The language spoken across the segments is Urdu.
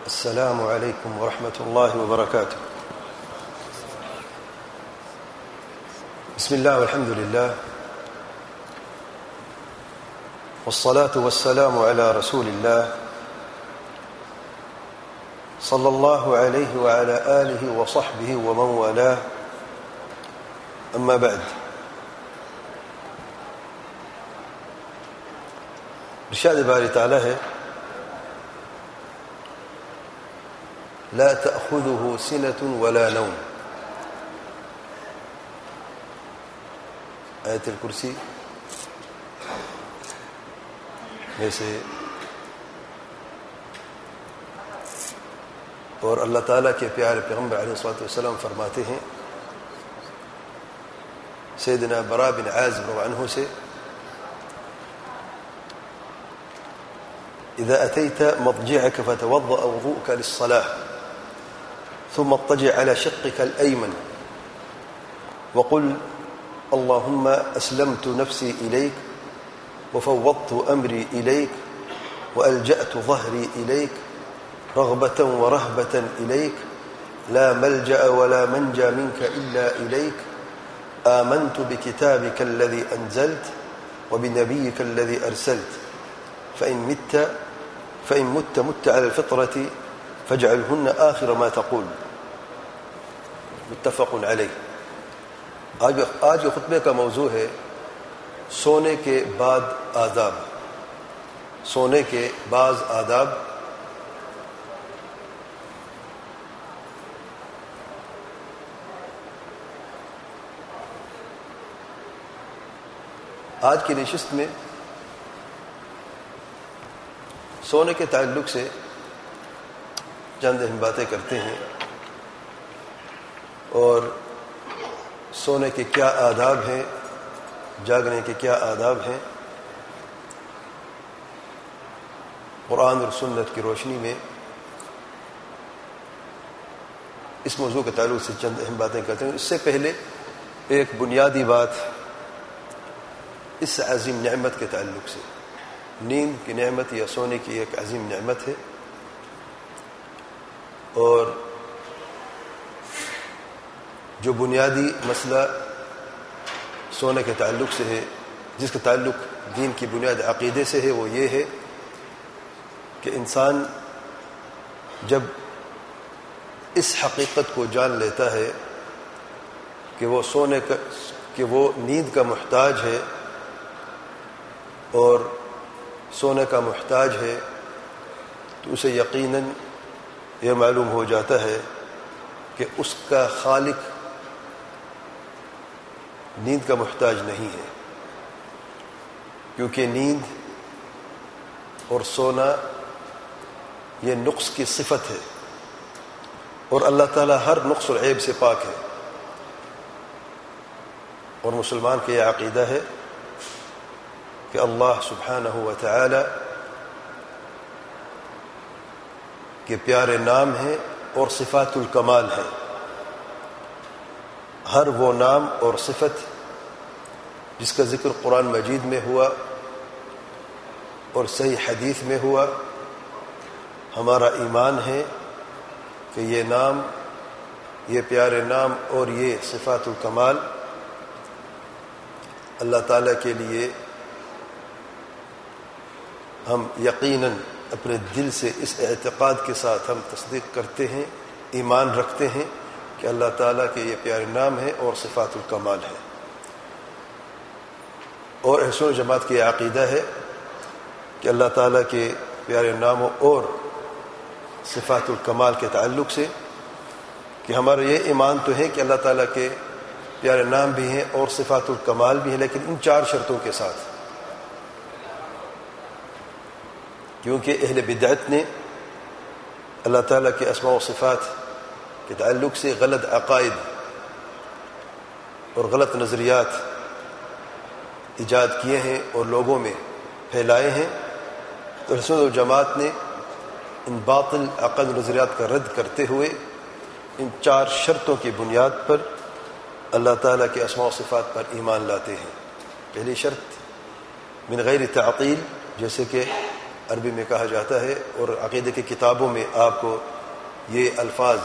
السلام عليكم ورحمة الله وبركاته. بسم الله والحمد لله والصلاة والسلام على رسول الله صلى الله عليه وعلى آله وصحبه ومن والاه. أما بعد، ارشاد باری تعالی ہے لا تأخذه سنة ولا نوم. آیت الکرسی میں سے اور اللہ تعالیٰ کے پیارے پیغمبر علیہ الصلوۃ والسلام فرماتے ہیں سیدنا براء بن عازب رضی اللہ عنہ سے إذا أتيت مضجعك فتوضأ وضوءك للصلاة ثم اضطجع على شقك الأيمن وقل اللهم أسلمت نفسي إليك وفوضت أمري إليك وألجأت ظهري إليك رغبة ورهبة إليك لا ملجأ ولا منجى منك إلا إليك آمنت بكتابك الذي أنزلت وبنبيك الذي أرسلت فإن مت على الفطرة فاجعلهن آخر ما تقول. متفق علیہ. آج کے خطبے کا موضوع ہے سونے کے بعد آداب. سونے کے بعض آداب. آج کی نشست میں سونے کے تعلق سے چند اہم باتیں کرتے ہیں اور سونے کے کیا آداب ہیں، جاگنے کے کیا آداب ہیں. قرآن اور سنت کی روشنی میں اس موضوع کے تعلق سے چند اہم باتیں کرتے ہیں. اس سے پہلے ایک بنیادی بات اس عظیم نعمت کے تعلق سے. نیند کی نعمت یا سونے کی ایک عظیم نعمت ہے اور جو بنیادی مسئلہ سونے کے تعلق سے ہے، جس کا تعلق دین کی بنیاد عقیدے سے ہے، وہ یہ ہے کہ انسان جب اس حقیقت کو جان لیتا ہے کہ وہ نیند کا محتاج ہے اور سونے کا محتاج ہے، تو اسے یقیناً یہ معلوم ہو جاتا ہے کہ اس کا خالق نیند کا محتاج نہیں ہے، کیونکہ نیند اور سونا یہ نقص کی صفت ہے اور اللہ تعالیٰ ہر نقص اور عیب سے پاک ہے. اور مسلمان کا یہ عقیدہ ہے کہ اللہ سبحانہ و تعالی کے پیارے نام ہیں اور صفات الکمال ہیں. ہر وہ نام اور صفت جس کا ذکر قرآن مجید میں ہوا اور صحیح حدیث میں ہوا، ہمارا ایمان ہے کہ یہ نام، یہ پیارے نام اور یہ صفات الکمال اللہ تعالیٰ کے لیے ہم یقیناً اپنے دل سے اس اعتقاد کے ساتھ ہم تصدیق کرتے ہیں، ایمان رکھتے ہیں کہ اللہ تعالیٰ کے یہ پیارے نام ہیں اور صفات الکمال ہیں. اور اہل سنت جماعت کی عقیدہ ہے کہ اللہ تعالیٰ کے پیارے ناموں اور صفات الکمال کے تعلق سے کہ ہمارا یہ ایمان تو ہے کہ اللہ تعالیٰ کے پیارے نام بھی ہیں اور صفات الکمال بھی ہیں، لیکن ان 4 شرطوں کے ساتھ. کیونکہ اہل بدعت نے اللہ تعالیٰ کے اسماء و صفات کے تعلق سے غلط عقائد اور غلط نظریات ایجاد کیے ہیں اور لوگوں میں پھیلائے ہیں. تو سنت و جماعت نے ان باطل عقائد نظریات کا رد کرتے ہوئے ان 4 شرطوں کی بنیاد پر اللہ تعالیٰ کے اسماء و صفات پر ایمان لاتے ہیں. پہلی شرط من غیر تعطیل، جیسے کہ عربی میں کہا جاتا ہے، اور عقیدے کی کتابوں میں آپ کو یہ الفاظ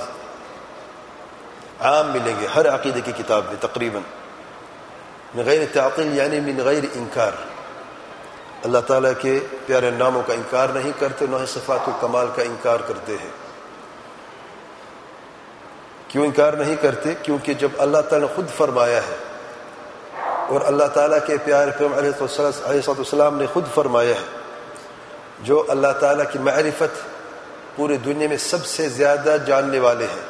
عام ملیں گے، ہر عقیدے کی کتاب میں تقریباً. من غیر تعطیل یعنی من غیر انکار، اللہ تعالیٰ کے پیارے ناموں کا انکار نہیں کرتے، نہ صفات الکمال کا انکار کرتے ہیں. کیوں انکار نہیں کرتے؟ کیونکہ جب اللہ تعالیٰ نے خود فرمایا ہے اور اللہ تعالیٰ کے پیارے پیغمبر علیہ السلام نے خود فرمایا ہے، جو اللہ تعالیٰ کی معرفت پوری دنیا میں سب سے زیادہ جاننے والے ہیں.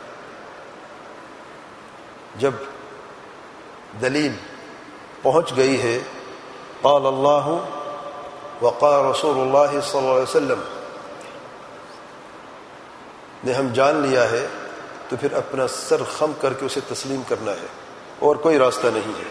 جب دلیل پہنچ گئی ہے، قال اللہ وقال رسول اللہ صلی اللہ علیہ وسلم نے ہم جان لیا ہے، تو پھر اپنا سر خم کر کے اسے تسلیم کرنا ہے، اور کوئی راستہ نہیں ہے.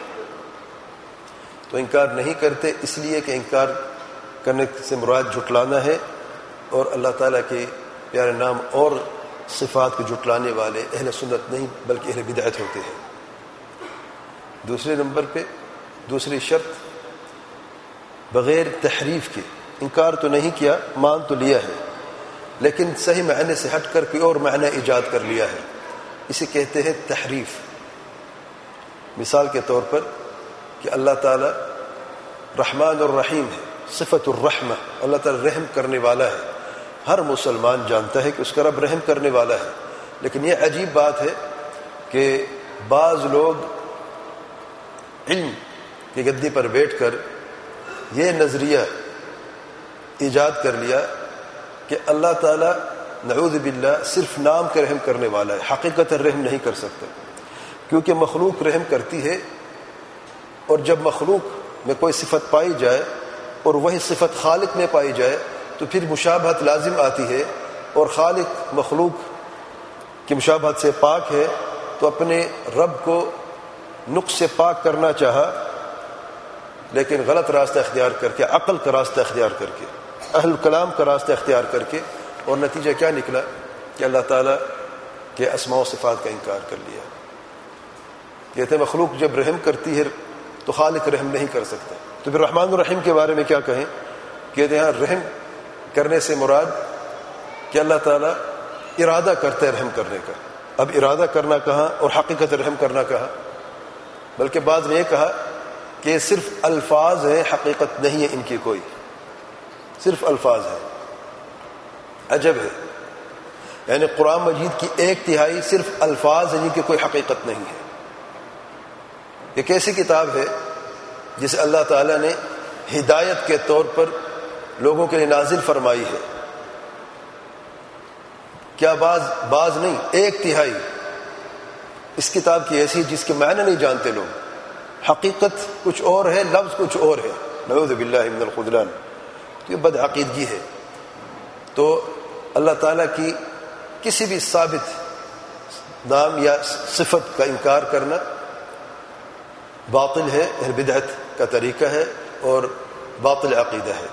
تو انکار نہیں کرتے اس لیے کہ انکار کرنے سے مراد جھٹلانا ہے، اور اللہ تعالیٰ کے پیارے نام اور صفات کو جھٹلانے والے اہل سنت نہیں بلکہ اہل بدعت ہوتے ہیں. دوسرے نمبر پہ دوسری شرط، بغیر تحریف کے انکار تو نہیں کیا، مان تو لیا ہے، لیکن صحیح معنی سے ہٹ کر کوئی اور معنی ایجاد کر لیا ہے، اسے کہتے ہیں تحریف. مثال کے طور پر کہ اللہ تعالیٰ رحمان الرحیم ہے، صفت الرحمہ، اللہ تعالیٰ رحم کرنے والا ہے. ہر مسلمان جانتا ہے کہ اس کا رب رحم کرنے والا ہے، لیکن یہ عجیب بات ہے کہ بعض لوگ علم کی گدی پر بیٹھ کر یہ نظریہ ایجاد کر لیا کہ اللہ تعالیٰ نعوذ باللہ صرف نام کے رحم کرنے والا ہے، حقیقت رحم نہیں کر سکتا. کیونکہ مخلوق رحم کرتی ہے، اور جب مخلوق میں کوئی صفت پائی جائے اور وہی صفت خالق میں پائی جائے تو پھر مشابہت لازم آتی ہے، اور خالق مخلوق کی مشابہت سے پاک ہے، تو اپنے رب کو نقص سے پاک کرنا چاہا، لیکن غلط راستہ اختیار کر کے، عقل کا راستہ اختیار کر کے، اہل کلام کا راستہ اختیار کر کے، اور نتیجہ کیا نکلا کہ اللہ تعالیٰ کے اسماء و صفات کا انکار کر لیا. کہتے ہیں مخلوق جب رحم کرتی ہے تو خالق رحم نہیں کر سکتا. تو پھر رحمان الرحیم کے بارے میں کیا کہیں؟ کہتے ہیں رحم کرنے سے مراد کہ اللہ تعالیٰ ارادہ کرتا ہے رحم کرنے کا. اب ارادہ کرنا کہاں اور حقیقت رحم کرنا کہاں؟ بلکہ بعض نے یہ کہا کہ یہ صرف الفاظ ہیں، حقیقت نہیں ہے ان کی کوئی، صرف الفاظ ہیں. عجب ہے، یعنی قرآن مجید کی 1/3 صرف الفاظ ہیں جن کی کوئی حقیقت نہیں ہے. یہ کیسی کتاب ہے جسے اللہ تعالیٰ نے ہدایت کے طور پر لوگوں کے لیے نازل فرمائی ہے؟ کیا بعض نہیں، 1/3 اس کتاب کی ایسی جس کے معنی نہیں جانتے لوگ، حقیقت کچھ اور ہے، لفظ کچھ اور ہے. نعوذ باللہ من الخذلان. یہ بدعقیدگی ہے. تو اللہ تعالیٰ کی کسی بھی ثابت نام یا صفت کا انکار کرنا باطل ہے، اہل بدعت کا طریقہ ہے اور باطل عقیدہ ہے.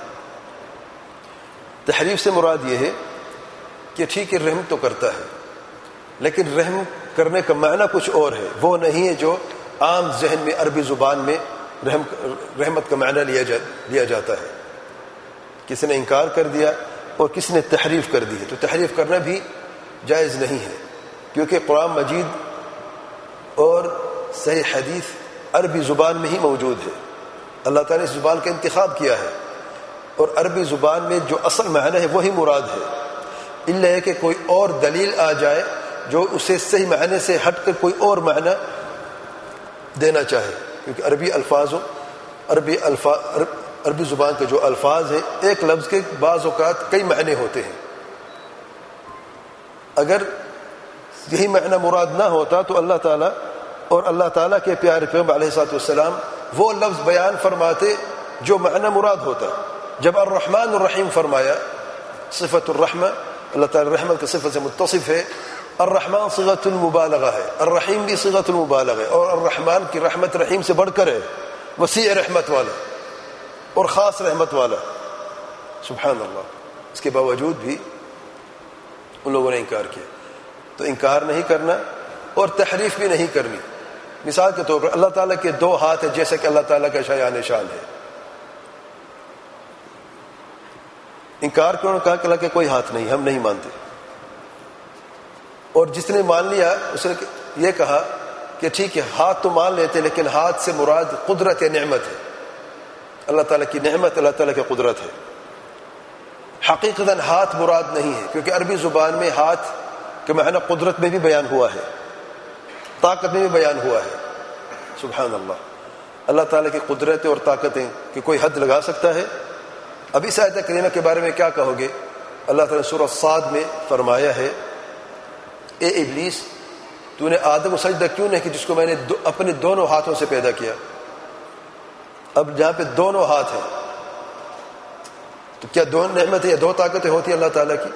تحریف سے مراد یہ ہے کہ ٹھیک ہے رحم تو کرتا ہے، لیکن رحم کرنے کا معنی کچھ اور ہے، وہ نہیں ہے جو عام ذہن میں عربی زبان میں رحمت کا معنی لیا جاتا ہے. کسی نے انکار کر دیا اور کسی نے تحریف کر دی ہے، تو تحریف کرنا بھی جائز نہیں ہے، کیونکہ قرآن مجید اور صحیح حدیث عربی زبان میں ہی موجود ہے. اللہ تعالیٰ نے اس زبان کا انتخاب کیا ہے، اور عربی زبان میں جو اصل معنی ہے وہی مراد ہے، الا ہے کہ کوئی اور دلیل آ جائے جو اسے صحیح معنی سے ہٹ کر کوئی اور معنی دینا چاہے. کیونکہ عربی زبان کے جو الفاظ ہیں، ایک لفظ کے بعض اوقات کئی معنی ہوتے ہیں. اگر یہی معنی مراد نہ ہوتا تو اللہ تعالیٰ اور اللہ تعالیٰ کے پیارے پیغمبر علیہ السلام وہ لفظ بیان فرماتے جو معنی مراد ہوتا. جب الرحمن الرحیم فرمایا، صفت الرحمہ، اللہ تعالیٰ رحمت کی صفت سے متصف ہے. الرحمن صیغۃ المبالغہ ہے، الرحیم بھی صیغۃ المبالغہ ہے، اور الرحمن کی رحمت رحیم سے بڑھ کر ہے، وسیع رحمت والا اور خاص رحمت والا. سبحان اللہ. اس کے باوجود بھی ان لوگوں نے انکار کیا. تو انکار نہیں کرنا اور تحریف بھی نہیں کرنی. مثال کے طور پر اللہ تعالیٰ کے 2 ہاتھ ہیں، جیسا کہ اللہ تعالیٰ کا شایان شان ہے. انکار کیوں؟ کہا کہ اللہ کے کوئی ہاتھ نہیں، ہم نہیں مانتے. اور جس نے مان لیا اس نے یہ کہا کہ ٹھیک ہے ہاتھ تو مان لیتے لیکن ہاتھ سے مراد قدرت یا نعمت ہے، اللہ تعالیٰ کی نعمت، اللہ تعالیٰ کی قدرت ہے. حقیقتاً ہاتھ مراد نہیں ہے، کیونکہ عربی زبان میں ہاتھ کے معنی قدرت میں بھی بیان ہوا ہے، طاقت میں بھی بیان ہوا ہے. سبحان اللہ، اللہ تعالیٰ کی قدرتیں اور طاقتیں کہ کوئی حد لگا سکتا ہے؟ اب اس آیت کریمہ کے بارے میں کیا کہو گے؟ اللہ تعالیٰ نے سورہ صاد میں فرمایا ہے اے ابلیس تو نے آدم کو سجدہ کیوں نہیں کہ جس کو میں نے اپنے دونوں ہاتھوں سے پیدا کیا. اب جہاں پہ دونوں ہاتھ ہیں تو کیا دو نعمتیں یا دو طاقتیں ہوتی ہیں اللہ تعالیٰ کی؟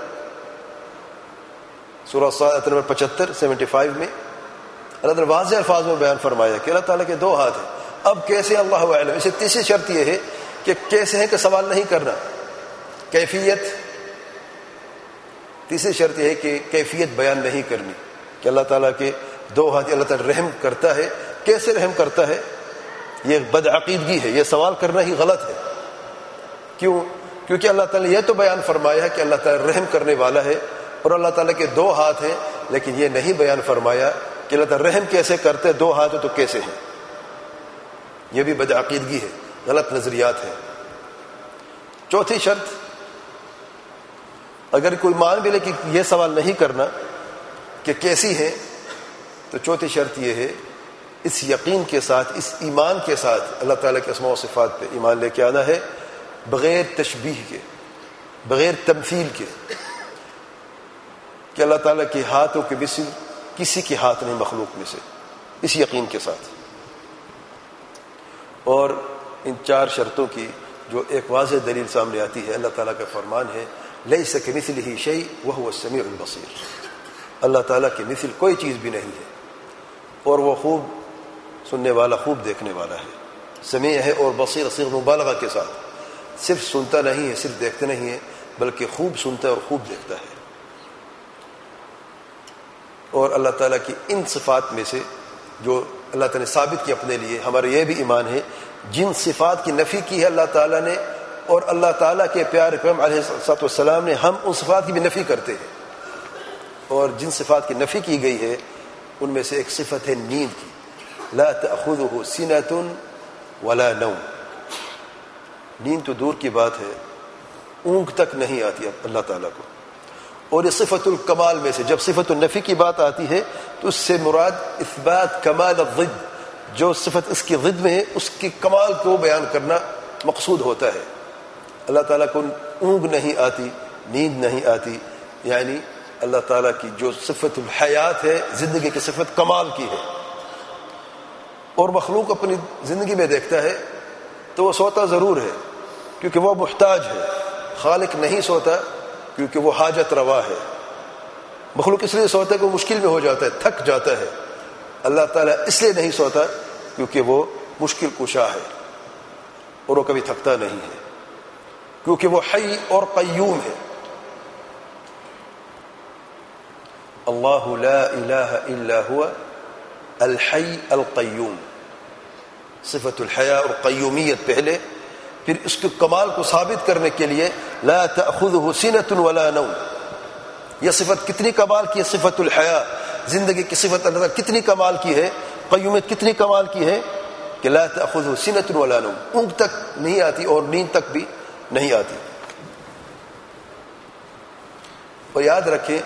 سورہ صاد نمبر 75 میں اللہ تعالیٰ واضح الفاظ میں بیان فرمایا کہ اللہ تعالیٰ کے دو ہاتھ ہیں. اب کیسے؟ اللہ اعلم. اسے تیسری شرط یہ ہے کہ کیسے ہیں کہ سوال نہیں کرنا، کیفیت. تیسری شرط یہ ہے کہ کیفیت بیان نہیں کرنی کہ اللہ تعالیٰ کے دو ہاتھ. اللہ تعالیٰ رحم کرتا ہے، کیسے رحم کرتا ہے؟ یہ بدعقیدگی ہے، یہ سوال کرنا ہی غلط ہے. کیوں؟ کیونکہ اللہ تعالیٰ نے یہ تو بیان فرمایا ہے کہ اللہ تعالیٰ رحم کرنے والا ہے اور اللہ تعالیٰ کے دو ہاتھ ہیں، لیکن یہ نہیں بیان فرمایا کہ اللہ تعالیٰ رحم کیسے کرتے، دو ہاتھ تو کیسے ہیں. یہ بھی بدعقیدگی ہے، غلط نظریات ہیں. چوتھی شرط، اگر کوئی مان بھی لے کہ یہ سوال نہیں کرنا کہ کیسی ہے، تو چوتھی شرط یہ ہے اس یقین کے ساتھ، اس ایمان کے ساتھ اللہ تعالیٰ کے اسماء و صفات پہ ایمان لے کے آنا ہے، بغیر تشبیہ کے، بغیر تمثیل کے، کہ اللہ تعالیٰ کے ہاتھوں کے مثل کسی کے ہاتھ نہیں مخلوق میں سے، اس یقین کے ساتھ. اور ان چار شرطوں کی جو ایک واضح دلیل سامنے آتی ہے، اللہ تعالیٰ کا فرمان ہے لیس کمثلہ شیء وہو السمیع البصیر. اللہ تعالیٰ کے مثل کوئی چیز بھی نہیں ہے اور وہ خوب سننے والا، خوب دیکھنے والا ہے. سمیع ہے اور بصیر صیغہ مبالغہ کے ساتھ، صرف سنتا نہیں ہے، صرف دیکھتا نہیں ہے، بلکہ خوب سنتا ہے اور خوب دیکھتا ہے. اور اللہ تعالیٰ کی ان صفات میں سے جو اللہ تعالیٰ نے ثابت کی اپنے لیے، ہمارا یہ بھی ایمان ہے جن صفات کی نفی کی ہے اللہ تعالیٰ نے اور اللہ تعالیٰ کے پیارے پیغمبر علیہ الصلوۃ والسلام نے، ہم ان صفات کی بھی نفی کرتے ہیں. اور جن صفات کی نفی کی گئی ہے ان میں سے ایک صفت ہے نیند کی. لا تأخذہ سنۃ ولا نوم. نیند تو دور کی بات ہے، اونگ تک نہیں آتی اللہ تعالیٰ کو. اور یہ صفت الکمال میں سے جب صفت النفی کی بات آتی ہے تو اس سے مراد اثبات کمال الضد، جو صفت اس کی ضد میں ہے اس کی کمال کو بیان کرنا مقصود ہوتا ہے. اللہ تعالیٰ کو اونگ نہیں آتی، نیند نہیں آتی، یعنی اللہ تعالیٰ کی جو صفت الحیات ہے، زندگی کی صفت کمال کی ہے. اور مخلوق اپنی زندگی میں دیکھتا ہے تو وہ سوتا ضرور ہے کیونکہ وہ محتاج ہے، خالق نہیں سوتا کیونکہ وہ حاجت روا ہے. مخلوق اس لیے سوتا ہے کہ وہ مشکل میں ہو جاتا ہے، تھک جاتا ہے. اللہ تعالیٰ اس لیے نہیں سوتا کیونکہ وہ مشکل کشا ہے اور وہ کبھی تھکتا نہیں ہے، کیونکہ وہ حی اور قیوم ہے. اللہ لا الہ الا هو الحی القیوم. صفت الحیاء اور قیومیت پہلے، پھر اس کے کمال کو ثابت کرنے کے لیے لا تأخذہ سنۃ ولا نوم. یہ صفت کتنی کمال کی ہے، صفت الحیاء، زندگی کی صفت اللہ تعالیٰ کتنی کمال کی ہے، قیومیت کتنی کمال کی ہے کہ لا تأخذہ سنۃ ولا نوم، اونگ تک نہیں آتی اور نیند تک بھی نہیں آتی. اور یاد رکھیں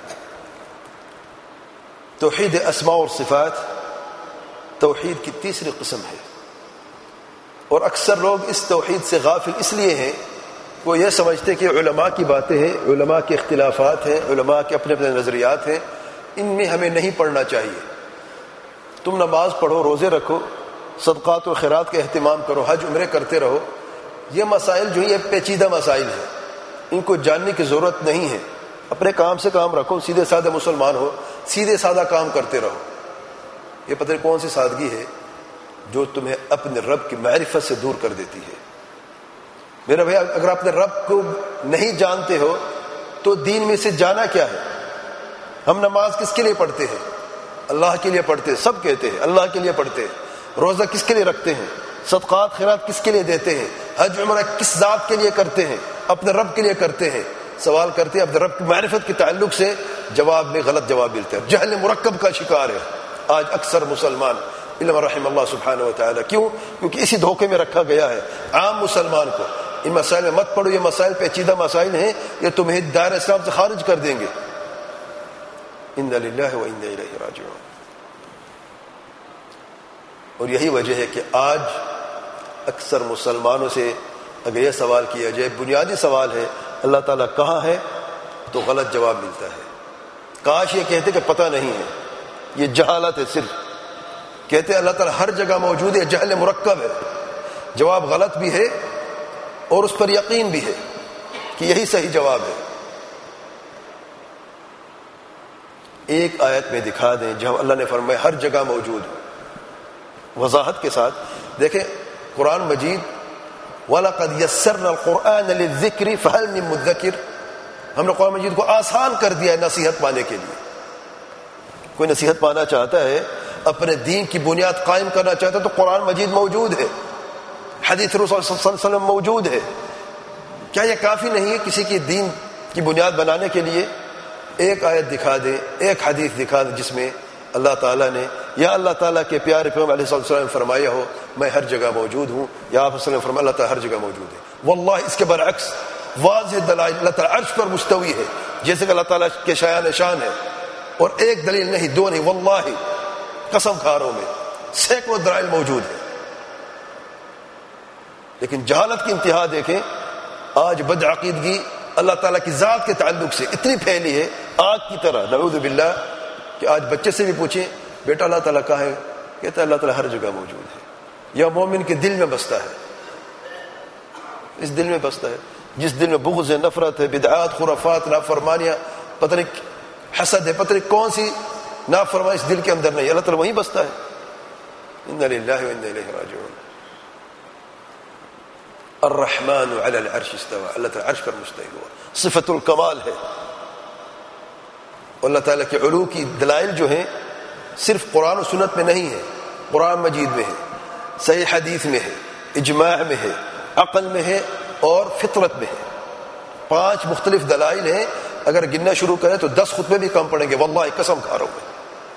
توحید اسماء اور صفات توحید کی تیسری قسم ہے. اور اکثر لوگ اس توحید سے غافل اس لیے ہیں، وہ یہ سمجھتے کہ علماء کی باتیں ہیں، علماء کے اختلافات ہیں، علماء کے اپنے اپنے نظریات ہیں، ان میں ہمیں نہیں پڑھنا چاہیے. تم نماز پڑھو، روزے رکھو، صدقات و خیرات کا اہتمام کرو، حج عمرے کرتے رہو. یہ مسائل جو یہ پیچیدہ مسائل ہیں، ان کو جاننے کی ضرورت نہیں ہے. اپنے کام سے کام رکھو، سیدھے سادہ مسلمان ہو، سیدھے سادہ کام کرتے رہو. یہ پتہ نہیں کون سی سادگی ہے جو تمہیں اپنے رب کی معرفت سے دور کر دیتی ہے. میرا بھائی، اگر اپنے رب کو نہیں جانتے ہو تو دین میں سے جانا کیا ہے؟ ہم نماز کس کے لیے پڑھتے ہیں؟ اللہ کے لیے پڑھتے ہیں، سب کہتے ہیں اللہ کے لیے پڑھتے ہیں. روزہ کس کے لیے رکھتے ہیں؟ صدقات خیرات کس کے لیے دیتے ہیں؟ حج عمرہ کس ذات کے لیے کرتے ہیں؟ اپنے رب کے لیے کرتے ہیں، سوال کرتے ہیں اپنے رب کی معرفت کے تعلق سے، جواب میں غلط جواب ملتا ہے، جہل مرکب کا شکار ہے آج اکثر مسلمان، علم رحم اللہ سبحانہ و تعالی۔ کیوں؟ کیونکہ اسی دھوکے میں رکھا گیا ہے عام مسلمان کو، ان مسائل میں مت پڑھو، یہ مسائل پیچیدہ مسائل ہیں، یہ تمہیں دائرہ اسلام سے خارج کر دیں گے۔ انا للہ و انا الیہ راجعون۔ اور یہی وجہ ہے کہ آج اکثر مسلمانوں سے اگر یہ سوال کیا جائے، بنیادی سوال ہے اللہ تعالیٰ کہاں ہے، تو غلط جواب ملتا ہے۔ کاش یہ کہتے کہ پتہ نہیں ہے، یہ جہالت ہے صرف۔ کہتے اللہ تعالیٰ ہر جگہ موجود ہے، جہل مرکب ہے، جواب غلط بھی ہے اور اس پر یقین بھی ہے کہ یہی صحیح جواب ہے۔ ایک آیت میں دکھا دیں جہاں اللہ نے فرمایا ہر جگہ موجود ہے، وضاحت کے ساتھ دیکھیں قرآن مجید، وَلَقَدْ يَسَّرْنَا الْقُرْآنَ لِلذِّكْرِ فَهَلْ مِن مُدَّكِرٍ، ہم نے قرآن مجید کو آسان کر دیا ہے نصیحت پانے کے لیے۔ کوئی نصیحت پانا چاہتا ہے، اپنے دین کی بنیاد قائم کرنا چاہتا ہے، تو قرآن مجید موجود ہے، حدیث رسول صلی اللہ علیہ وسلم موجود ہے۔ کیا یہ کافی نہیں ہے کسی کی دین کی بنیاد بنانے کے لیے؟ ایک آیت دکھا دیں، ایک حدیث دکھا دیں جس میں اللہ تعالیٰ نے یا اللہ تعالیٰ کے پیارے پیغمبر علیہ السلام نے فرمایا ہو میں ہر جگہ موجود ہوں، یا آپ نے فرمایا اللہ تعالیٰ ہر جگہ موجود ہے۔ واللہ اس کے برعکس واضح دلائل، اللہ تعالیٰ عرش پر مستوی ہے جیسے کہ اللہ تعالیٰ کے شایان شان ہے، اور ایک دلیل نہیں، دو نہیں، واللہ قسم کھا رہا ہوں میں، سینکڑوں دلائل موجود ہیں۔ لیکن جہالت کی انتہا دیکھیں، آج بدعقیدگی اللہ تعالیٰ کی ذات کے تعلق سے اتنی پھیلی ہے آگ کی طرح، نعوذ باللہ، کہ آج بچے سے بھی پوچھیں بیٹا اللہ تعالیٰ کہاں ہے، کہتا ہے اللہ تعالیٰ ہر جگہ موجود ہے، یا مومن کے دل میں بستا ہے، اس دل میں بستا ہے جس دل میں بغض ہے، نفرت ہے، بدعات، خرافات، نافرمانیاں، پتہ نہیں حسد ہے، پتہ نہیں کون سی نافرمانی اس دل کے اندر نہیں، اللہ تعالیٰ وہیں بستا ہے۔ انا للہ و انا الیہ راجعون۔ الرحمن علی العرش استوى، اللہ تعالیٰ عرش پر مستوی ہوا، صفت الکمال ہے۔ اللہ تعالیٰ کے علو کی دلائل جو ہیں صرف قرآن و سنت میں نہیں ہے، قرآن مجید میں ہے، صحیح حدیث میں ہے، اجماع میں ہے، عقل میں ہے اور فطرت میں ہے۔ 5 مختلف دلائل ہیں، اگر گننا شروع کریں تو 10 خطبے بھی کم پڑیں گے، واللہ قسم کھا رہا ہوں میں۔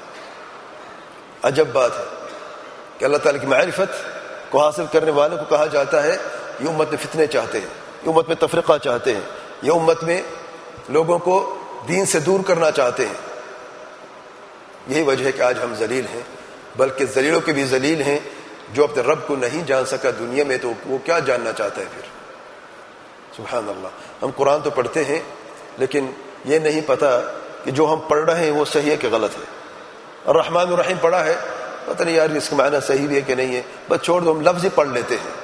عجب بات ہے کہ اللہ تعالیٰ کی معرفت کو حاصل کرنے والوں کو کہا جاتا ہے یہ امت میں فتنے چاہتے ہیں، یہ امت میں تفرقہ چاہتے ہیں، یہ امت میں لوگوں کو دین سے دور کرنا چاہتے ہیں۔ یہی وجہ ہے کہ آج ہم ذلیل ہیں، بلکہ ذلیلوں کے بھی ذلیل ہیں، جو اپنے رب کو نہیں جان سکا دنیا میں تو وہ کیا جاننا چاہتا ہے پھر؟ سبحان اللہ۔ ہم قرآن تو پڑھتے ہیں لیکن یہ نہیں پتہ کہ جو ہم پڑھ رہے ہیں وہ صحیح ہے کہ غلط ہے۔ الرحمن الرحیم پڑھا ہے، پتہ نہیں یار اس کا معنی صحیح بھی ہے کہ نہیں ہے، بس چھوڑ دو، ہم لفظ ہی پڑھ لیتے ہیں۔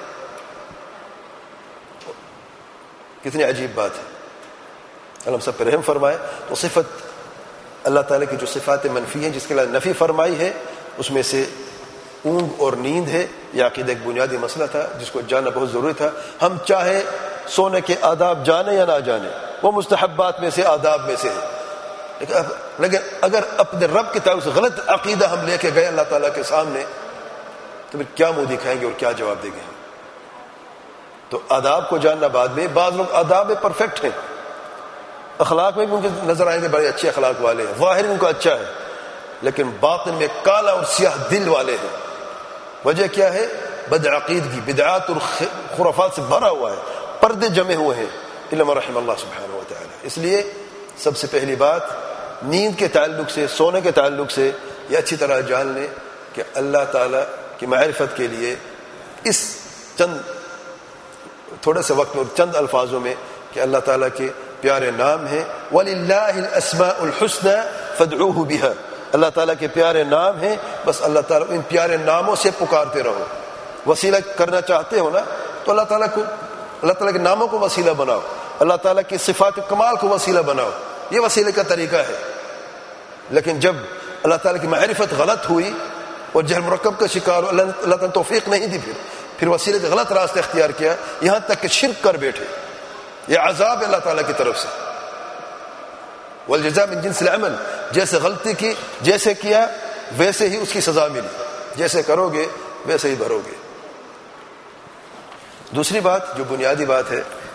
کتنی عجیب بات ہے، اللہ ہم سب پر رحم فرمائے۔ تو صفت اللہ تعالیٰ کی جو صفات منفی ہیں جس کے لیے نفی فرمائی ہے، اس میں سے اونگ اور نیند ہے۔ یہ عقیدہ ایک بنیادی مسئلہ تھا جس کو جاننا بہت ضروری تھا۔ ہم چاہے سونے کے آداب جانے یا نہ جانے، وہ مستحبات میں سے، آداب میں سے ہے، لیکن اگر اپنے رب کی طرف سے غلط عقیدہ ہم لے کے گئے اللہ تعالیٰ کے سامنے تو پھر کیا منہ دکھائیں گے اور کیا جواب دیں گے ہم؟ تو آداب کو جاننا بعد میں، بعض لوگ آداب میں پرفیکٹ ہیں، اخلاق میں بھی ان کے نظر آئیں گے بڑے اچھے اخلاق والے ہیں، ظاہر ان کا اچھا ہے، لیکن باطن میں کالا اور سیاہ دل والے ہیں۔ وجہ کیا ہے؟ بدعقیدگی، بدعات اور خرافات سے بھرا ہوا ہے، پردے جمے ہوئے ہیں، الا رحم اللہ سبحانہ و تعالی۔ اس لیے سب سے پہلی بات نیند کے تعلق سے، سونے کے تعلق سے یہ اچھی طرح جان لیں کہ اللہ تعالیٰ کی معرفت کے لیے اس چند تھوڑے سے وقت میں اور چند الفاظوں میں کہ اللہ تعالیٰ کے پیارے نام ہیں، وَلِلَّهِ الْأَسْمَاءُ الْحُسْنَى فَادْعُوهُ بِهَا، اللہ تعالیٰ کے پیارے نام ہیں، بس اللہ تعالیٰ ان پیارے ناموں سے پکارتے رہو۔ وسیلہ کرنا چاہتے ہو نا تو اللہ تعالیٰ کے ناموں کو وسیلہ بناؤ، اللہ تعالیٰ کی صفات کمال کو وسیلہ بناؤ، یہ وسیلے کا طریقہ ہے۔ لیکن جب اللہ تعالیٰ کی معرفت غلط ہوئی اور جہل مرکب کا شکار، اللہ تعالیٰ نے توفیق نہیں دی، پھر وسیلے کا غلط راستہ اختیار کیا، یہاں تک کہ شرک کر بیٹھے، یہ عذاب ہے اللہ تعالیٰ کی طرف سے۔ والجزاء من جنس العمل، جیسے غلطی کی، جیسے کیا ویسے ہی اس کی سزا ملی، جیسے کرو گے ویسے ہی بھرو گے۔ دوسری بات جو بنیادی بات ہے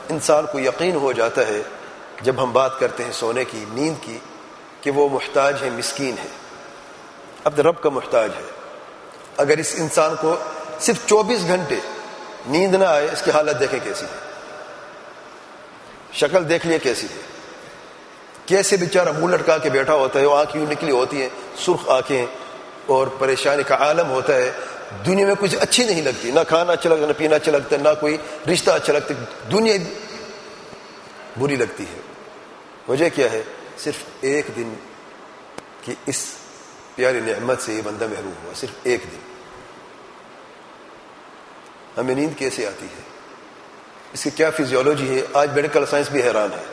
انسان کو یقین ہو جاتا ہے جب ہم بات کرتے ہیں سونے کی، نیند کی، کہ وہ محتاج ہے، مسکین ہے، اپنے رب کا محتاج ہے۔ اگر اس انسان کو صرف 24 گھنٹے نیند نہ آئے، اس کی حالت دیکھیں کیسی ہے، شکل دیکھ لیے کیسی ہے، کیسے بیچارہ منہ لٹکا کے بیٹھا ہوتا ہے، وہ آنکھیں یوں نکلی ہوتی ہیں، سرخ آنکھیں، اور پریشانی کا عالم ہوتا ہے۔ دنیا میں کچھ اچھی نہیں لگتی، نہ کھانا اچھا لگتا، نہ پینا اچھا لگتا، نہ کوئی رشتہ اچھا لگتا، دنیا بری لگتی ہے۔ وجہ کیا ہے؟ صرف ایک دن کی اس پیاری نعمت سے یہ بندہ محروم ہوا، صرف ایک دن۔ ہمیں نیند کیسے آتی ہے، اس کی کیا فزیولوجی ہے؟ آج میڈیکل سائنس بھی حیران ہے،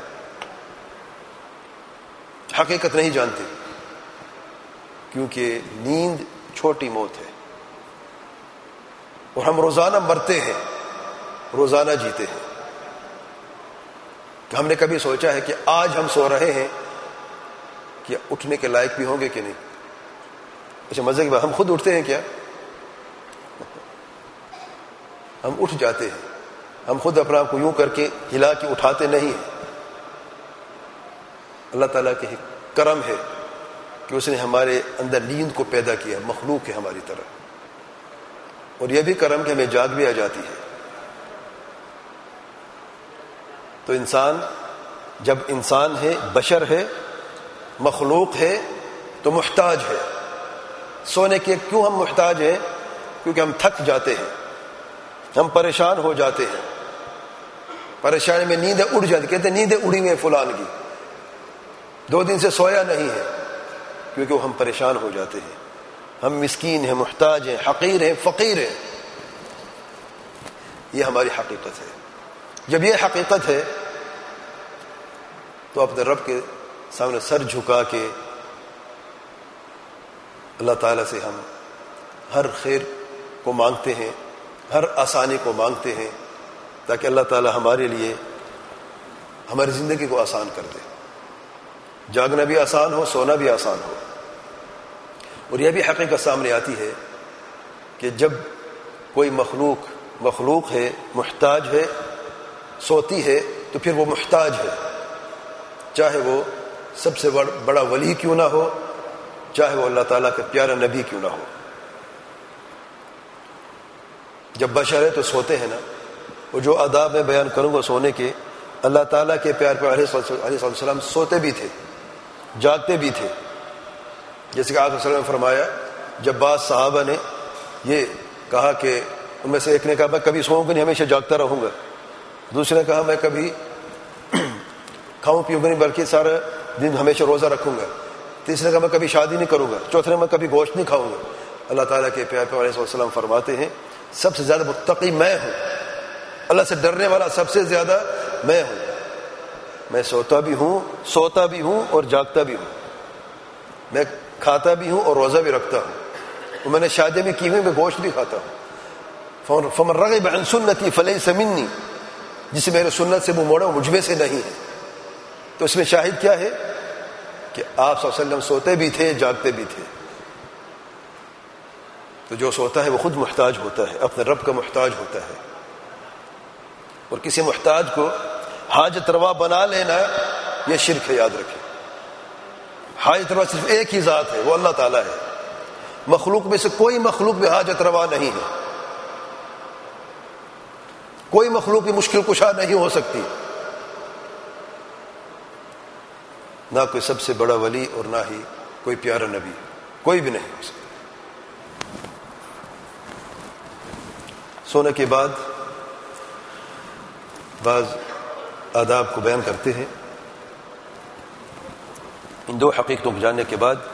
حقیقت نہیں جانتے، کیونکہ نیند چھوٹی موت ہے، اور ہم روزانہ مرتے ہیں، روزانہ جیتے ہیں۔ کہ ہم نے کبھی سوچا ہے کہ آج ہم سو رہے ہیں کہ اٹھنے کے لائق بھی ہوں گے کہ نہیں؟ اچھا مزے کی بات، ہم خود اٹھتے ہیں کیا؟ ہم اٹھ جاتے ہیں، ہم خود اپنا آپ کو یوں کر کے ہلا کے اٹھاتے نہیں ہیں۔ اللہ تعالیٰ کے کرم ہے کہ اس نے ہمارے اندر نیند کو پیدا کیا، مخلوق ہے ہماری طرح، اور یہ بھی کرم کہ ہمیں جاگ بھی آ جاتی ہے۔ تو انسان جب انسان ہے، بشر ہے، مخلوق ہے، تو محتاج ہے۔ سونے کے کیوں ہم محتاج ہیں؟ کیونکہ ہم تھک جاتے ہیں، ہم پریشان ہو جاتے ہیں، پریشانی میں نیندیں اڑ جاتی، کہتے ہیں نیندیں اڑی ہوئی ہیں فلان کی، 2 دن سے سویا نہیں ہے، کیونکہ وہ ہم پریشان ہو جاتے ہیں، ہم مسکین ہیں، محتاج ہیں، حقیر ہیں، فقیر ہیں۔ یہ ہماری حقیقت ہے۔ جب یہ حقیقت ہے تو اپنے رب کے سامنے سر جھکا کے اللہ تعالیٰ سے ہم ہر خیر کو مانگتے ہیں، ہر آسانی کو مانگتے ہیں، تاکہ اللہ تعالیٰ ہمارے لیے ہماری زندگی کو آسان کر دے، جاگنا بھی آسان ہو، سونا بھی آسان ہو۔ اور یہ بھی حقیقت سامنے آتی ہے کہ جب کوئی مخلوق ہے، محتاج ہے، سوتی ہے، تو پھر وہ محتاج ہے، چاہے وہ سب سے بڑا ولی کیوں نہ ہو، چاہے وہ اللہ تعالیٰ کا پیارا نبی کیوں نہ ہو۔ جب بشر ہے تو سوتے ہیں نا، وہ جو آداب میں بیان کروں گا سونے کے، اللہ تعالیٰ کے پیار پر علیہ السلام سوتے بھی تھے، جاگتے بھی تھے۔ جیسے کہ آپ صلی اللہ علیہ وسلم نے فرمایا، جب بعض صحابہ نے یہ کہا کہ ان میں سے ایک نے کہا میں کبھی سوؤں گا نہیں، ہمیشہ جاگتا رہوں گا، دوسرے نے کہا میں کبھی کھاؤں پیوں گا نہیں بلکہ سارا دن ہمیشہ روزہ رکھوں گا، تیسرے نے کہا میں کبھی شادی نہیں کروں گا، چوتھے نے میں کبھی گوشت نہیں کھاؤں گا۔ اللہ تعالیٰ کے پیار پر علیہ السلام فرماتے ہیں سب سے زیادہ متقی میں ہوں، اللہ سے ڈرنے والا سب سے زیادہ میں ہوں، میں سوتا بھی ہوں اور جاگتا بھی ہوں، میں کھاتا بھی ہوں اور روزہ بھی رکھتا ہوں، اور میں نے شادی بھی کی ہوئی، میں گوشت بھی کھاتا ہوں۔ فمن رغب عن سنتی فلیس منی، جسے میرے سنت سے منہ موڑا وہ مجھ میں سے نہیں ہے۔ تو اس میں شاہد کیا ہے کہ آپ صلی اللہ علیہ وسلم سوتے بھی تھے، جاگتے بھی تھے۔ تو جو سوتا ہے وہ خود محتاج ہوتا ہے، اپنے رب کا محتاج ہوتا ہے، اور کسی محتاج کو حاجت روا بنا لینا یہ شرک ہے، یاد رکھیں۔ حاجت روا صرف ایک ہی ذات ہے، وہ اللہ تعالیٰ ہے، مخلوق میں سے کوئی مخلوق بھی حاجت روا نہیں ہے، کوئی مخلوق بھی مشکل کشا نہیں ہو سکتی، نہ کوئی سب سے بڑا ولی اور نہ ہی کوئی پیارا نبی، کوئی بھی نہیں ہو سکتا۔ سونے کے بعد بعض آداب کو بیان کرتے ہیں۔ ان 2 حقیقتوں کو جاننے کے بعد،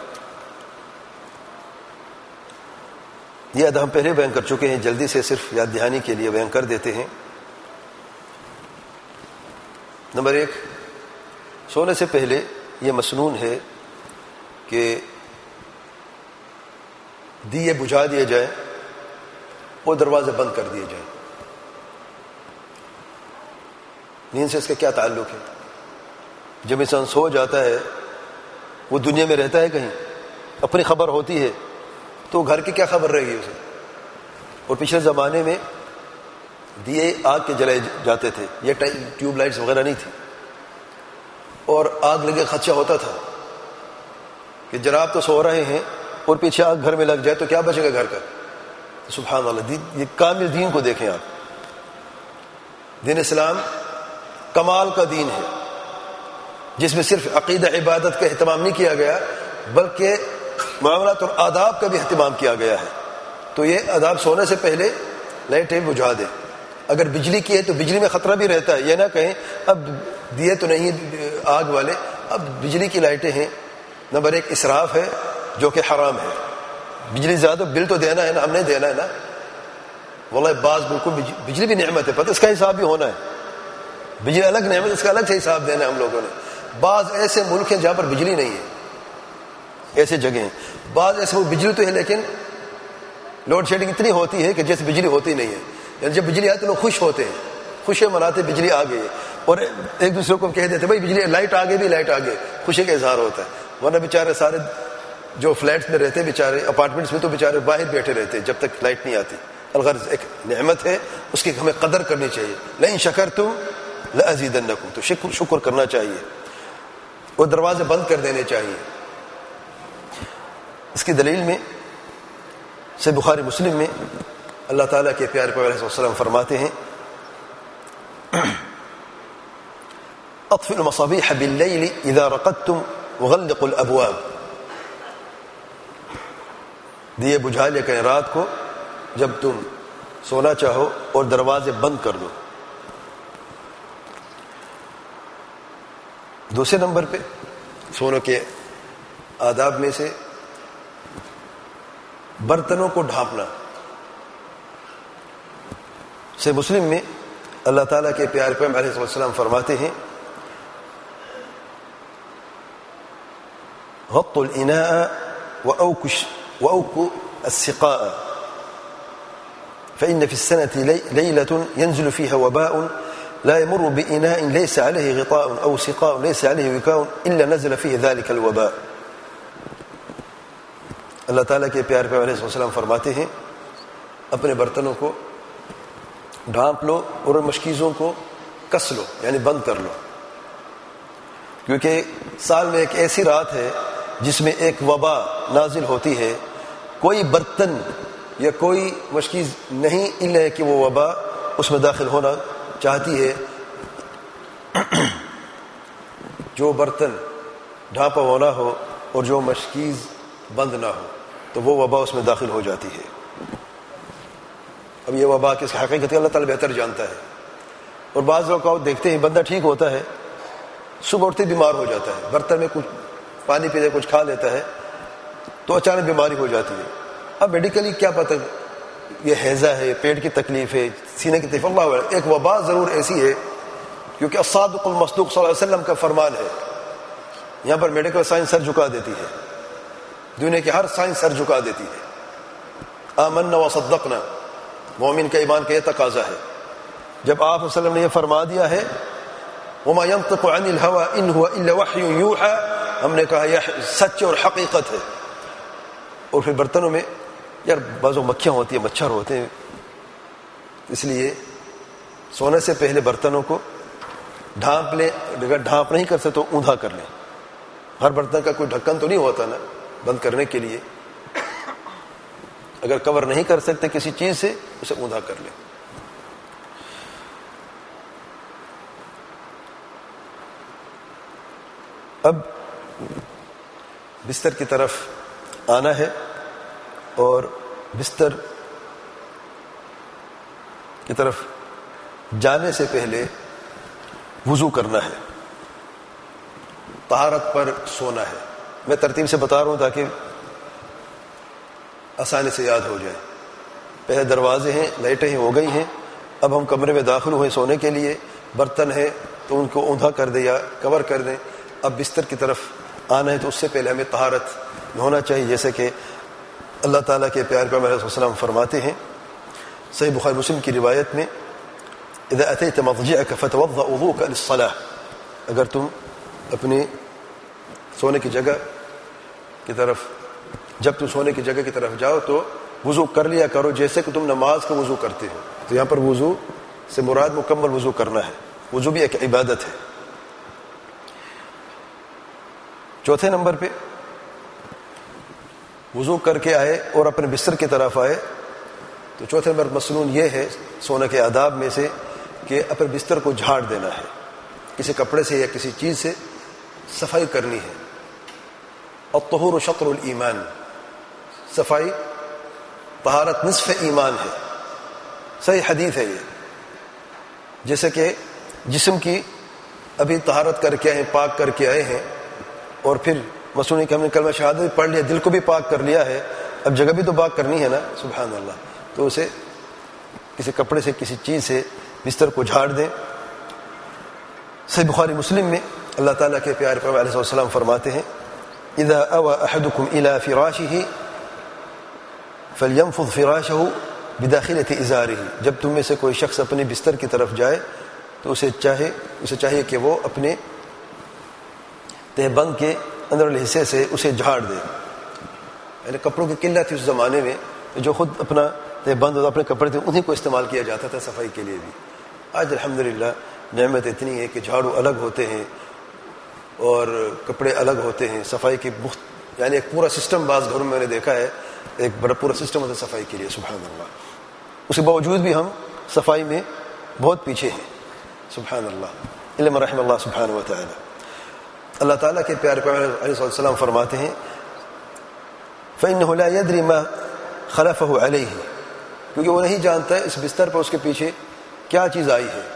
یہ آداب ہم پہلے بیان کر چکے ہیں، جلدی سے صرف یاد دہانی کے لیے بیان کر دیتے ہیں۔ نمبر 1، سونے سے پہلے یہ مسنون ہے کہ دیے بجھا دیے جائیں اور دروازے بند کر دیے جائیں۔ نیند سے اس کا کیا تعلق ہے؟ جب انسان سو جاتا ہے، وہ دنیا میں رہتا ہے، کہیں اپنی خبر ہوتی ہے، تو گھر کی کیا خبر رہے گی اسے؟ اور پچھلے زمانے میں دیے آگ کے جلائے جاتے تھے، یہ ٹیوب لائٹس وغیرہ نہیں تھی، اور آگ لگے خدشہ ہوتا تھا کہ جناب تو سو رہے ہیں اور پیچھے آگ گھر میں لگ جائے تو کیا بچے گا گھر کا. سبحان اللہ، یہ کامل دین کو دیکھیں آپ. دین اسلام کمال کا دین ہے جس میں صرف عقیدہ عبادت کا اہتمام نہیں کیا گیا بلکہ معاملات اور آداب کا بھی اہتمام کیا گیا ہے. تو یہ آداب، سونے سے پہلے لائٹیں بجھا دیں. اگر بجلی کی ہے تو بجلی میں خطرہ بھی رہتا ہے، یہ نہ کہیں اب دیے تو نہیں آگ والے، اب بجلی کی لائٹیں ہیں. نمبر 1 اسراف ہے جو کہ حرام ہے. بجلی زیادہ بل تو دینا ہے نا، ہم نہیں دینا ہے نا. واللہ بعض بالکل بجلی بھی نعمت ہے، پتہ اس کا حساب بھی ہونا ہے. بجلی الگ نعمت، اس کا الگ سے حساب دینا ہے ہم لوگوں نے. بعض ایسے ملک ہیں جہاں پر بجلی نہیں ہے، ایسے جگہ ہیں. بعض ایسے بجلی تو ہے لیکن لوڈ شیڈنگ اتنی ہوتی ہے کہ جیسے بجلی ہوتی نہیں ہے. یعنی جب بجلی آتی تو لوگ خوش ہوتے ہیں، خوشی مناتے بجلی آ گئی، اور ایک دوسرے کو کہہ دیتے بھائی بجلی لائٹ آ گئی بھی، لائٹ آ گئی، خوشی کا اظہار ہوتا ہے. ورنہ بیچارے سارے جو فلیٹس میں رہتے بیچارے، اپارٹمنٹس میں تو بیچارے باہر بیٹھے رہتے جب تک لائٹ نہیں آتی. الغرض ایک نعمت ہے، اس کی ہمیں قدر کرنی چاہیے. لئن شکرتم لأزیدنکم، تو شکر کرنا چاہیے اور دروازے بند کر دینے چاہیے. اس کی دلیل میں صحیح بخاری مسلم میں اللہ تعالیٰ کے پیارے پیغمبر علیہ السلام فرماتے ہیں اطفئوا المصابيح بالليل اذا رقدتم وغلقوا الابواب. دیے بجھا لیا کریں رات کو جب تم سونا چاہو اور دروازے بند کر دو. دوسرے نمبر پہ سونے کے آداب میں سے برتنوں کو ڈھانپنا. سے مسلم میں اللہ تعالیٰ کے پیارے پیغمبر علیہ السلام فرماتے ہیں غطوا الإناء وأوكوا السقاء فإن في السنة ليلة ينزل فيها وباء لا يمر بإناء ليس عليه غطاء أو سقاء ليس عليه وكاء إلا نزل فيه ذلك الوباء. اللہ تعالیٰ کے پیارے پیغمبر علیہ السلام فرماتے ہیں اپنے برتنوں کو ڈھانپ لو اور مشکیزوں کو کس لو، یعنی بند کر لو، کیونکہ سال میں ایک ایسی رات ہے جس میں ایک وبا نازل ہوتی ہے. کوئی برتن یا کوئی مشکیز نہیں الا کہ وہ وبا اس میں داخل ہونا چاہتی ہے. جو برتن ڈھانپا ہوا نہ ہو اور جو مشکیز بند نہ ہو تو وہ وبا اس میں داخل ہو جاتی ہے. اب یہ وبا کس حقیقت اللہ تعالیٰ بہتر جانتا ہے. اور بعض لوگ کو دیکھتے ہیں بندہ ٹھیک ہوتا ہے، صبح اٹھتے بیمار ہو جاتا ہے، برتن میں کچھ پانی پی لے کچھ کھا لیتا ہے تو اچانک بیماری ہو جاتی ہے. اب میڈیکلی کیا پتہ یہ ہیضہ ہے، پیٹ کی تکلیف ہے، سینے کی تکلیف، اللہ علیہ. ایک وبا ضرور ایسی ہے کیونکہ الصادق المصدوق صلی اللہ علیہ وسلم کا فرمان ہے. یہاں پر میڈیکل سائنس سر جھکا دیتی ہے، دنیا کی ہر سائنس سر جھکا دیتی ہے. آمنا وصدقنا، مومن کا ایمان کا یہ تقاضا ہے. جب آپ صلی اللہ علیہ وسلم نے یہ فرما دیا ہے وما ينطق عن الهوى ان هو الا وحي يوحى، ہم نے کہا یہ سچ اور حقیقت ہے. اور پھر برتنوں میں یار بعضوں مکھیاں ہوتی ہیں، مچھر ہوتے ہیں، اس لیے سونے سے پہلے برتنوں کو ڈھانپ لیں. اگر ڈھانپ نہیں کر سکتے تو اوندا کر لیں. ہر برتن کا کوئی ڈھکن تو نہیں ہوتا نا بند کرنے کے لیے. اگر کور نہیں کر سکتے کسی چیز سے اسے اوندا کر لیں. اب بستر کی طرف آنا ہے اور بستر کی طرف جانے سے پہلے وضو کرنا ہے، طہارت پر سونا ہے. میں ترتیب سے بتا رہا ہوں تاکہ آسانی سے یاد ہو جائے. پہلے دروازے ہیں، لائٹیں ہو گئی ہیں. اب ہم کمرے میں داخل ہوئے سونے کے لیے. برتن ہے تو ان کو اوندا کر دیں یا کور کر دیں. اب بستر کی طرف آنا ہے تو اس سے پہلے ہمیں طہارت ہونا چاہیے، جیسے کہ اللہ تعالیٰ کے پیارے پیغمبر علیہ السلام فرماتے ہیں صحیح بخاری مسلم کی روایت میں اذا اتيت مضجعك فتوضا وضوءك للصلاه، اگر تم اپنی سونے کی جگہ کی طرف، جب تم سونے کی جگہ کی طرف جاؤ تو وضو کر لیا کرو جیسے کہ تم نماز کا وضو کرتے ہو. تو یہاں پر وضو سے مراد مکمل وضو کرنا ہے. وضو بھی ایک عبادت ہے. چوتھے نمبر پہ وضو کر کے آئے اور اپنے بستر کی طرف آئے تو چوتھے نمبر مسنون یہ ہے سونے کے آداب میں سے کہ اپنے بستر کو جھاڑ دینا ہے. کسی کپڑے سے یا کسی چیز سے صفائی کرنی ہے. الطہور شطر الایمان، صفائی طہارت نصف ایمان ہے. صحیح حدیث ہے یہ. جیسے کہ جسم کی ابھی طہارت کر کے آئے، پاک کر کے آئے ہیں، اور پھر مسنون کہ ہم نے کلمہ شہادت پڑھ لیا، دل کو بھی پاک کر لیا ہے، اب جگہ بھی تو پاک کرنی ہے نا. سبحان اللہ. تو اسے کسی کپڑے سے کسی چیز سے بستر کو جھاڑ دیں. صحیح بخاری مسلم میں اللہ تعالیٰ کے پیارے پیغمبر علیہ السلام فرماتے ہیں اذا اوى احدكم الى فراشه فلينفض فراشه بداخلة ازاره. جب تم میں سے کوئی شخص اپنے بستر کی طرف جائے تو اسے چاہیے کہ وہ اپنے تہ بند کے اندر والے حصے سے اسے جھاڑ دے. یعنی کپڑوں کی قلت تھی اس زمانے میں، جو خود اپنا تہ بند ہوتا اپنے کپڑے تھے انہیں کو استعمال کیا جاتا تھا صفائی کے لیے بھی. آج الحمدللہ نعمت اتنی ہے کہ جھاڑو الگ ہوتے ہیں اور کپڑے الگ ہوتے ہیں. صفائی کی یعنی ایک پورا سسٹم بعض گھروں میں نے دیکھا ہے، ایک بڑا پورا سسٹم ہوتا ہے صفائی کے لیے. سبحان اللہ. اس کے باوجود بھی ہم صفائی میں بہت پیچھے ہیں. سبحان اللہ. علم رحم اللہ سبحانہ و تعالی. اللہ تعالیٰ کے پیارے پیغمبر علیہ السلام فرماتے ہیں فإنه لا يدري ما خلفه عليه، کیونکہ وہ نہیں جانتا ہے اس بستر پر اس کے پیچھے کیا چیز آئی ہے.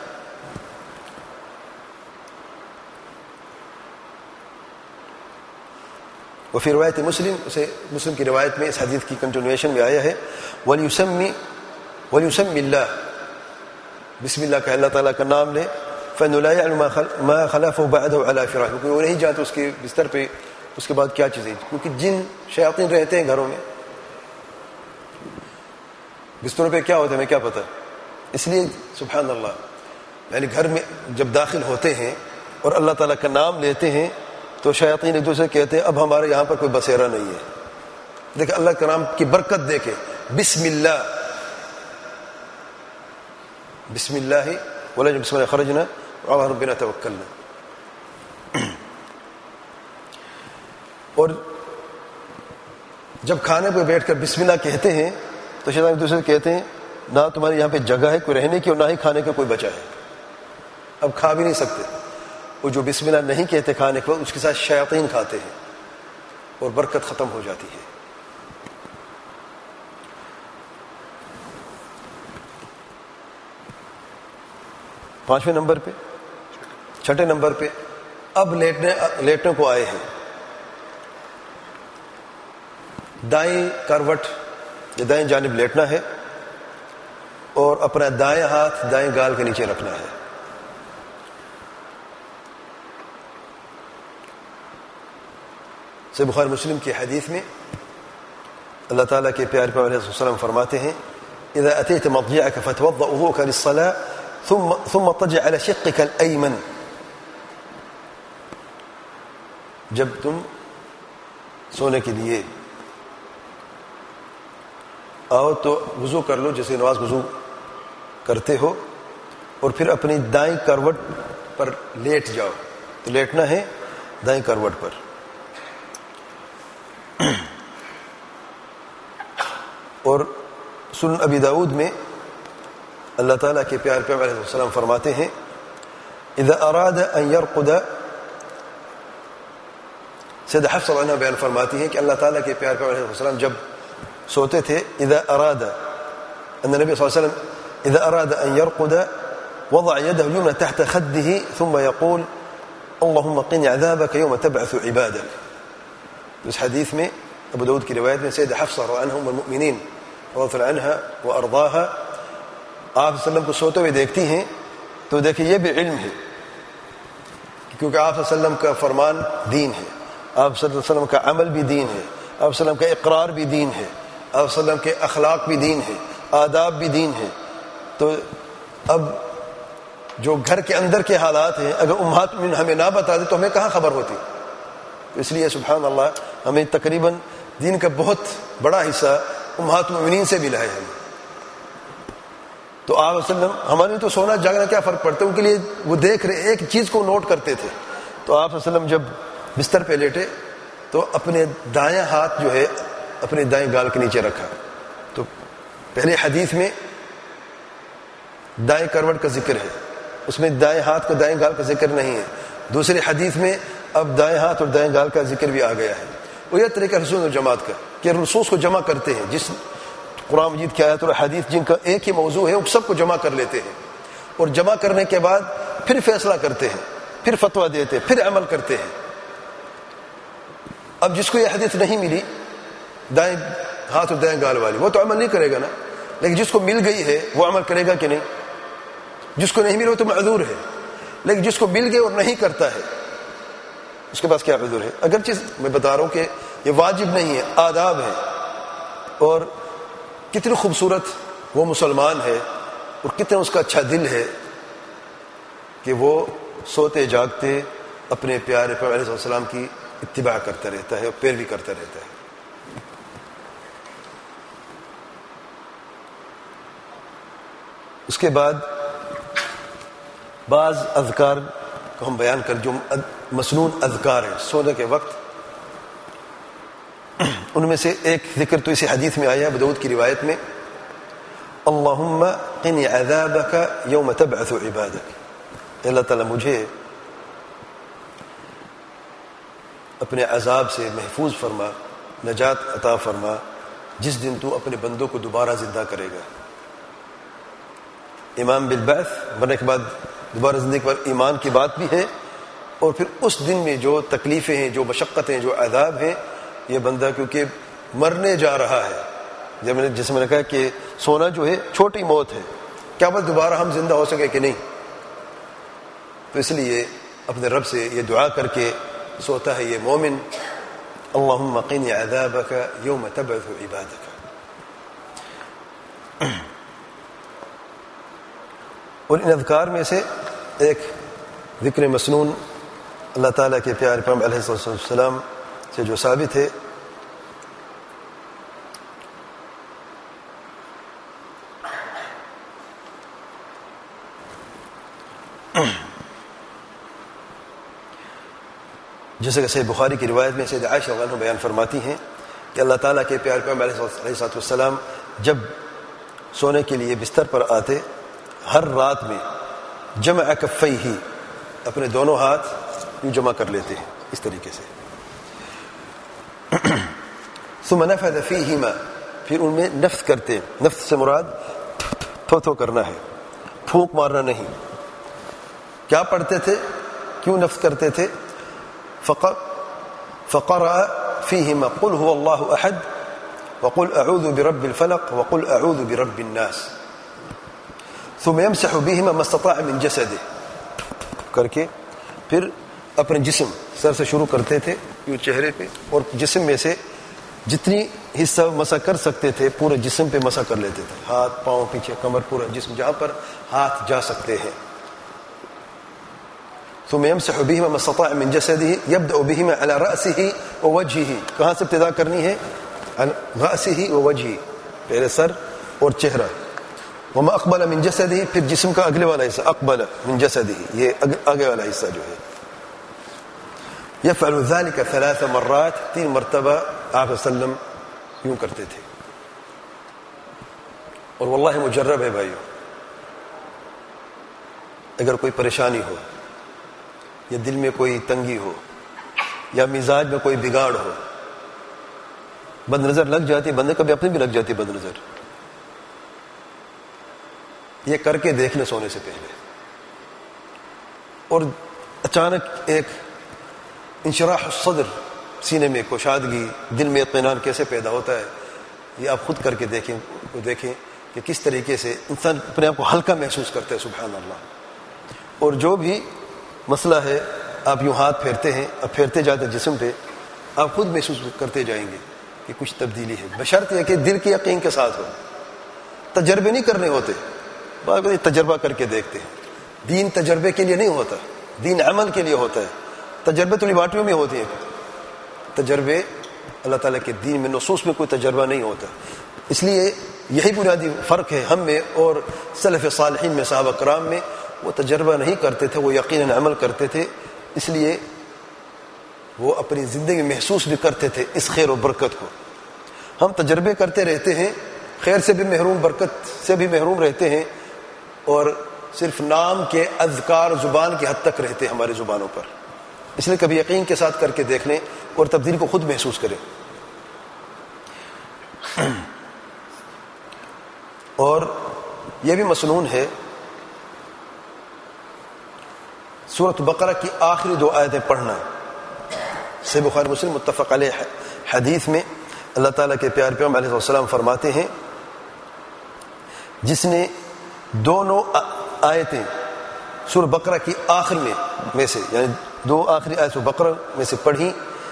وفي روایت مسلم کی روایت میں اس حدیث کی کنٹینویشن میں آیا ہے وَلْيُسَمِّ اللَّهِ، بسم اللہ کا اللہ تعالیٰ کا نام لے. فإنه لا يعلم ما خلفه بعده على فراشه، کیونکہ وہ نہیں جانتے اس کے بستر پہ اس کے بعد کیا چیزیں، کیونکہ جن شیاطین رہتے ہیں گھروں میں. بستروں پہ کیا ہوتا ہے ہمیں کیا پتہ. اس لیے سبحان اللہ یعنی گھر میں جب داخل ہوتے ہیں اور اللہ تعالیٰ کا نام لیتے ہیں تو شیاطین ایک دوسرے کہتے ہیں اب ہمارے یہاں پر کوئی بسیرا نہیں ہے. دیکھیں اللہ کے نام کی برکت دیکھیں. بسم اللہ، بسم اللہ ولا بسم اللہ خرجنا وعلى ربنا توکلنا. اور جب کھانے پہ بیٹھ کر بسم اللہ کہتے ہیں تو شیطان ایک دوسرے کہتے ہیں نہ تمہارے یہاں پہ جگہ ہے کوئی رہنے کی اور نہ ہی کھانے کا کوئی بچا ہے، اب کھا بھی نہیں سکتے. وہ جو بسم اللہ نہیں کہتے کھانے کے وقت اس کے ساتھ شیاطین کھاتے ہیں اور برکت ختم ہو جاتی ہے. پانچویں نمبر پہ چھٹے نمبر پہ اب لیٹنے کو آئے ہیں. دائیں کروٹ یا دائیں جانب لیٹنا ہے اور اپنا دائیں ہاتھ دائیں گال کے نیچے رکھنا ہے. صحیح بخاری مسلم کی حدیث میں اللہ تعالیٰ کے پیارے پیغمبر علیہ السلام فرماتے ہیں اذا اتيت مضجعك فتوضأ وضوءك للصلاة ثم اضطجع على شقك الأيمن. جب تم سونے کے لیے آؤ تو وضو کر لو جیسے نماز وضو کرتے ہو اور پھر اپنی دائیں کروٹ پر لیٹ جاؤ. تو لیٹنا ہے دائیں کروٹ پر. اور سنن ابی داؤد میں اللہ تعالیٰ کے پیارے پیغمبر علیہ السلام فرماتے ہیں اذا اراد ان يرقد، سیدہ حفصہ عنہا بیان فرماتی ہیں کہ اللہ تعالیٰ کے پیارے پیغمبر علیہ السلام جب سوتے تھے اذا اراد ان النبي صلی اللہ علیہ وسلم اذا اراد ان يرقد وضع يده اليمنى تحت خده ثم يقول اللهم قني عذابك يوم تبعث عبادك. اس حدیث میں ابو داود کی روایت میں سیدہ حفصہ رضی اللہ عنہا ام المؤمنین رضی اللہ عنہا وارضاها آپ صلی اللہ علیہ وسلم کو سوتے ہوئے دیکھتی ہیں تو دیکھیں یہ بھی علم ہے کیونکہ آپ صلی اللہ علیہ وسلم کا فرمان دین ہے، آپ صلی اللہ علیہ وسلم کا عمل بھی دین ہے، آپ صلی اللہ علیہ وسلم کا اقرار بھی دین ہے، آپ صلی اللہ علیہ وسلم کے اخلاق بھی دین ہے، آداب بھی دین ہے. تو اب جو گھر کے اندر کے حالات ہیں اگر امہات ہمیں نہ بتا دیں تو ہمیں کہاں خبر ہوتی. اس لیے سبحان اللہ ہمیں تقریباً دین کا بہت بڑا حصہ امہات المؤمنین سے ملا ہے. تو آپ وسلم ہمارے تو سونا جاگنا کیا فرق پڑتا ہے، ان کے لیے وہ دیکھ رہے ایک چیز کو نوٹ کرتے تھے. تو آپ وسلم جب بستر پہ لیٹے تو اپنے دایاں ہاتھ جو ہے اپنے دائیں گال کے نیچے رکھا. تو پہلے حدیث میں دائیں کروٹ کا ذکر ہے، اس میں دائیں ہاتھ کو دائیں گال کا ذکر نہیں ہے. دوسرے حدیث میں اب دائیں ہاتھ اور دائیں گال کا ذکر بھی آ گیا ہے. وہ یہ طریقہ رسول جماعت کا کہ رسوس کو جمع کرتے ہیں، جس قرآن مجید کی آیات اور حدیث جن کا ایک ہی موضوع ہے وہ سب کو جمع کر لیتے ہیں، اور جمع کرنے کے بعد پھر فیصلہ کرتے ہیں، پھر فتویٰ دیتے ہیں، پھر عمل کرتے ہیں. اب جس کو یہ حدیث نہیں ملی دائیں ہاتھ اور دائیں گال والی، وہ تو عمل نہیں کرے گا نا، لیکن جس کو مل گئی ہے وہ عمل کرے گا کہ نہیں؟ جس کو نہیں ملی وہ تو معذور ہے، لیکن جس کو مل گئے اور نہیں کرتا ہے اس کے پاس کیا عذر ہے؟ اگرچہ میں بتا رہا ہوں کہ یہ واجب نہیں ہے، آداب ہے. اور کتنی خوبصورت وہ مسلمان ہے اور کتنا اس کا اچھا دل ہے کہ وہ سوتے جاگتے اپنے پیارے پیغمبر علیہ السلام کی اتباع کرتا رہتا ہے اور پیروی کرتا رہتا ہے. اس کے بعد بعض اذکار کو ہم بیان کر جو مسنون اذکار ہیں سونے کے وقت. ان میں سے ایک ذکر تو اسی حدیث میں آیا ہے، ابو داؤد کی روایت میں، اللہم قنی عذابک یوم تبعث عبادک، اللہ تعالیٰ مجھے اپنے عذاب سے محفوظ فرما، نجات عطا فرما جس دن تو اپنے بندوں کو دوبارہ زندہ کرے گا. ایمان بالبعث، مرنے کے بعد دوبارہ زندگی پر ایمان کی بات بھی ہے، اور پھر اس دن میں جو تکلیفیں ہیں، جو مشقتیں، جو عذاب ہیں، یہ بندہ کیونکہ مرنے جا رہا ہے، جیسے میں نے کہا کہ سونا جو ہے چھوٹی موت ہے، کیا بس دوبارہ ہم زندہ ہو سکے کہ نہیں. تو اس لیے اپنے رب سے یہ دعا کر کے سوتا ہے یہ مومن، اللہم قنی عذابک یوم تبعث عبادک. اور ان اذکار میں سے ایک ذکر مسنون اللہ تعالیٰ کے پیارے پیغمبر علیہ السلام سے جو ثابت ہے، جیسے کہ صحیح بخاری کی روایت میں سیدہ عائشہ رضی اللہ عنہا بیان فرماتی ہیں کہ اللہ تعالیٰ کے پیارے پیغمبر علیہ السلام جب سونے کے لیے بستر پر آتے، ہر رات میں جمع کفیہ، اپنے دونوں ہاتھ یوں جمع کر لیتے ہیں اس طریقے سے. ثم نفث فیہما، پھر ان میں نفث کرتے، نفث سے مراد تھو کرنا ہے، پھونک مارنا نہیں. کیا پڑھتے تھے، کیوں نفث کرتے تھے؟ فقرأ فیہما قل هو اللہ احد وقل اعوذ برب الفلق وقل اعوذ برب الناس ثم يمسح بهما ما استطاع من جسده، کر کے پھر اپنے جسم سر سے شروع کرتے تھے یوں چہرے پہ، اور جسم میں سے جتنی حصہ مسح کر سکتے تھے پورے جسم پہ مسح کر لیتے تھے، ہاتھ، پاؤں، پیچھے، کمر، پورا جسم جہاں پر ہاتھ جا سکتے ہیں. ثم يمسح بهما ما استطاع من جسده يبدأ بهما على رأسه ووجهه، کہاں سے ابتدا کرنی ہے؟ رأسه ووجهه، پہلے سر اور چہرہ. وما اقبل من جسده، پھر جسم کا اگلے والا حصہ، اقبل من جسده، یہ آگے والا حصہ جو ہے. يفعل ذلك 3 مرات، 3 مرتبہ آپ وسلم یوں کرتے تھے. اور واللہ مجرب ہے بھائیو، اگر کوئی پریشانی ہو یا دل میں کوئی تنگی ہو یا مزاج میں کوئی بگاڑ ہو، بد نظر لگ جاتی، بندے کبھی اپنے بھی لگ جاتی بد نظر، یہ کر کے دیکھ لیں سونے سے پہلے. اور اچانک ایک انشراح الصدر، سینے میں کشادگی، دل میں اطمینان کیسے پیدا ہوتا ہے، یہ آپ خود کر کے دیکھیں کہ کس طریقے سے انسان اپنے آپ کو ہلکا محسوس کرتا ہے. سبحان اللہ. اور جو بھی مسئلہ ہے آپ یوں ہاتھ پھیرتے ہیں، اب پھیرتے جاتے جسم پہ، آپ خود محسوس کرتے جائیں گے کہ کچھ تبدیلی ہے، بشرط یہ کہ دل کے یقین کے ساتھ ہو. تجربے نہیں کرنے ہوتے، بعض تجربہ کر کے دیکھتے ہیں. دین تجربے کے لیے نہیں ہوتا، دین عمل کے لیے ہوتا ہے. تجربے تو لیبارٹریوں میں ہوتے ہیں، تجربے اللہ تعالیٰ کے دین میں نصوص میں کوئی تجربہ نہیں ہوتا. اس لیے یہی بنیادی فرق ہے ہم میں اور سلف صالحین میں، صحابہ کرام میں. وہ تجربہ نہیں کرتے تھے، وہ یقیناً عمل کرتے تھے، اس لیے وہ اپنی زندگی میں محسوس بھی کرتے تھے اس خیر و برکت کو. ہم تجربے کرتے رہتے ہیں، خیر سے بھی محروم، برکت سے بھی محروم رہتے ہیں، اور صرف نام کے اذکار زبان کی حد تک رہتے ہیں ہماری زبانوں پر. اس لیے کبھی یقین کے ساتھ کر کے دیکھ لیں اور تبدیلی کو خود محسوس کریں. اور یہ بھی مسنون ہے، سورۃ بقرہ کی آخری 2 آیتیں پڑھنا. صحیح بخاری مسلم متفق علیہ حدیث میں اللہ تعالیٰ کے پیارے پیغمبر علیہ السلام فرماتے ہیں، جس نے دونوں آیتیں سورۃ بقرہ کی آخر میں سے، یعنی 2 آخری آیت سورۃ بقرہ میں سے پڑھی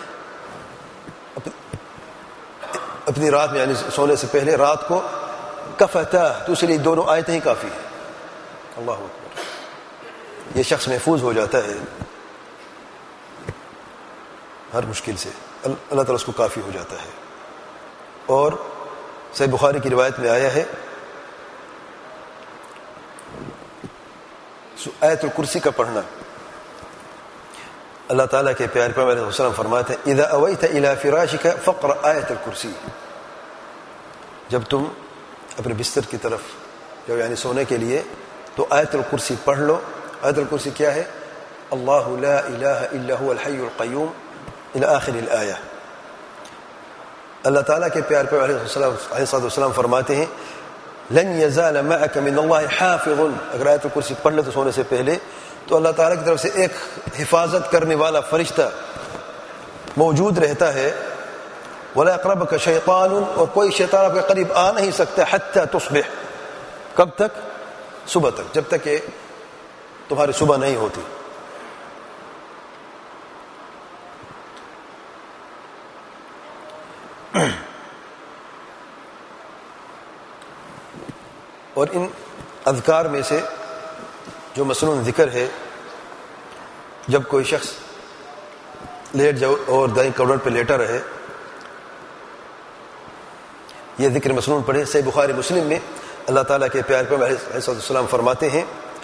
اپنی رات میں، یعنی سونے سے پہلے رات کو، کفتا، تو اس لیے دونوں آیتیں ہی کافی ہیں. اللہ اکبر. یہ شخص محفوظ ہو جاتا ہے ہر مشکل سے، اللہ تعالیٰ اس کو کافی ہو جاتا ہے. اور صحیح بخاری کی روایت میں آیا ہے، آیت الکرسی کا پڑھنا. اللہ تعالیٰ کے پیارے پیغمبر علیہ السلام فرماتے ہیں، اذا اویت الى فراشک فقرأ آیت الکرسی. جب تم اپنے بستر کی طرف جاؤ، یعنی سونے کے لیے، تو آیت الکرسی پڑھ لو. آیت الکرسی کیا ہے؟ اللہ لا الہ الا هو الحی القیوم الى آخر الآیہ. اللہ تعالیٰ کے پیارے پیغمبر علیہ السلام فرماتے ہیں، لن یزال معک من اللہ حافظ. اگر آیت الکرسی پڑھ لے تو سونے سے پہلے، تو اللہ تعالیٰ کی طرف سے ایک حفاظت کرنے والا فرشتہ موجود رہتا ہے. ولا يقربك شیطان، اور کوئی شیطان آپ کے قریب آ نہیں سکتا، حتی تصبح. کب تک؟ صبح تک، جب تک کہ تمہاری صبح نہیں ہوتی. اور ان اذکار میں سے جو مسنون ذکر ہے، جب کوئی شخص لیٹ جاؤ اور دائیں کروٹ پہ لیٹا رہے، یہ ذکر مسنون پڑھے. صحیح بخاری مسلم میں اللہ تعالیٰ کے پیارے پیغمبر علیہ السلام فرماتے ہیں،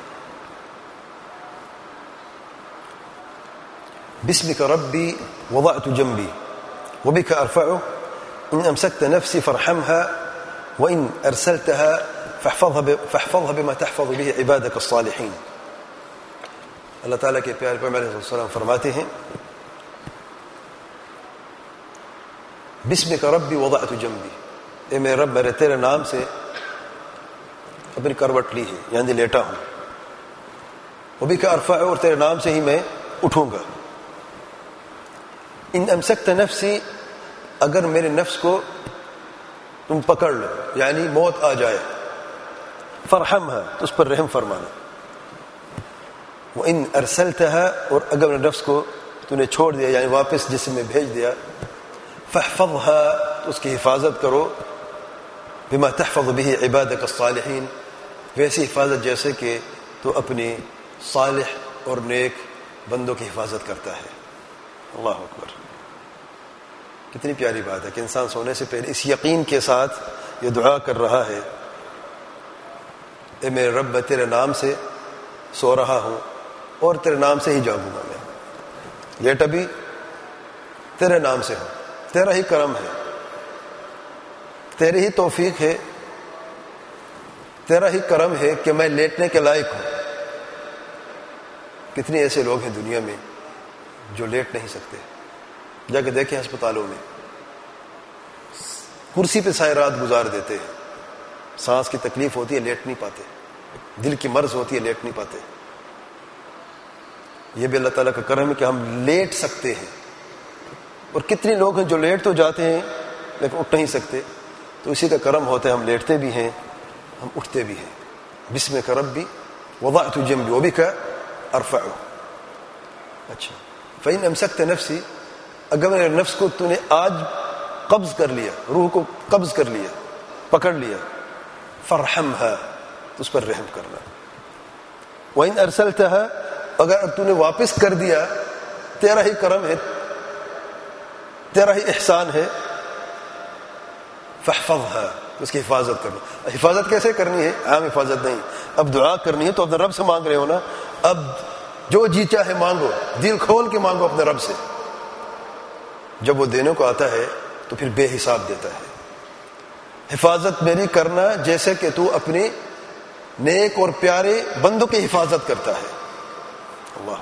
بسمک ربی وضعت جنبی وبک ارفعه ان امسکت نفسی فارحمها وان ارسلتها فاحفظها بما تحفظ به عبادك الصالحین. اللہ تعالیٰ کے پیارے پیغمبر علیہ السلام فرماتے ہیں، بسمک ربی وضعت جنبی، اے میرے رب، میرے تیرے نام سے اپنی کروٹ لی ہے، یعنی لیٹا ہوں. وبک ارفع، اور تیرے نام سے ہی میں اٹھوں گا. ان امسکت نفسی، اگر میرے نفس کو تم پکڑ لو، یعنی موت آ جائے، فرحمها، تو اس پر رحم فرمانا. وان ارسلتها، اور اگر میرے نفس کو تو نے چھوڑ دیا، یعنی واپس جسم میں بھیج دیا، فاحفظها، تو اس کی حفاظت کرو، بما تحفظ به عبادك الصالحین، ویسی حفاظت جیسے کہ تو اپنی صالح اور نیک بندوں کی حفاظت کرتا ہے. اللہ اکبر. کتنی پیاری بات ہے کہ انسان سونے سے پہلے اس یقین کے ساتھ یہ دعا کر رہا ہے، اے میرے رب، میں تیرے نام سے سو رہا ہوں اور تیرے نام سے ہی جاگوں گا. میں لیٹا بھی تیرے نام سے ہوں، تیرا ہی کرم ہے، تیری ہی توفیق ہے، تیرا ہی کرم ہے کہ میں لیٹنے کے لائق ہوں. کتنے ایسے لوگ ہیں دنیا میں جو لیٹ نہیں سکتے. جا کے دیکھیں ہسپتالوں میں کرسی پہ ساری رات گزار دیتے ہیں. سانس کی تکلیف ہوتی ہے، لیٹ نہیں پاتے. دل کی مرض ہوتی ہے، لیٹ نہیں پاتے. یہ بھی اللہ تعالیٰ کا کرم ہے کہ ہم لیٹ سکتے ہیں. اور کتنے لوگ ہیں جو لیٹ تو جاتے ہیں لیکن اٹھ نہیں سکتے. تو اسی کا کرم ہوتا ہے، ہم لیٹتے بھی ہیں، ہم اٹھتے بھی ہیں. بسمک ربی وضعت جنبی وبک ارفع. اچھا، فإن امسکت نفسی، اگر میرے نفس کو تو نے آج قبض کر لیا، روح کو قبض کر لیا، پکڑ لیا، فرحمها، تو اس پر رحم کرنا. وإن ارسلتها، اگر اب تو نے واپس کر دیا، تیرا ہی کرم ہے، تیرا ہی احسان ہے، فاحفظها، اس کی حفاظت کرنا. حفاظت کیسے کرنی ہے؟ عام حفاظت نہیں. اب دعا کرنی ہے تو اپنے رب سے مانگ رہے ہو نا. اب جو جی چاہے مانگو, دل کھول کے مانگو اپنے رب سے. جب وہ دینے کو آتا ہے تو پھر بے حساب دیتا ہے. حفاظت میری کرنا جیسے کہ تو اپنے نیک اور پیارے بندوں کی حفاظت کرتا ہے. اللہ.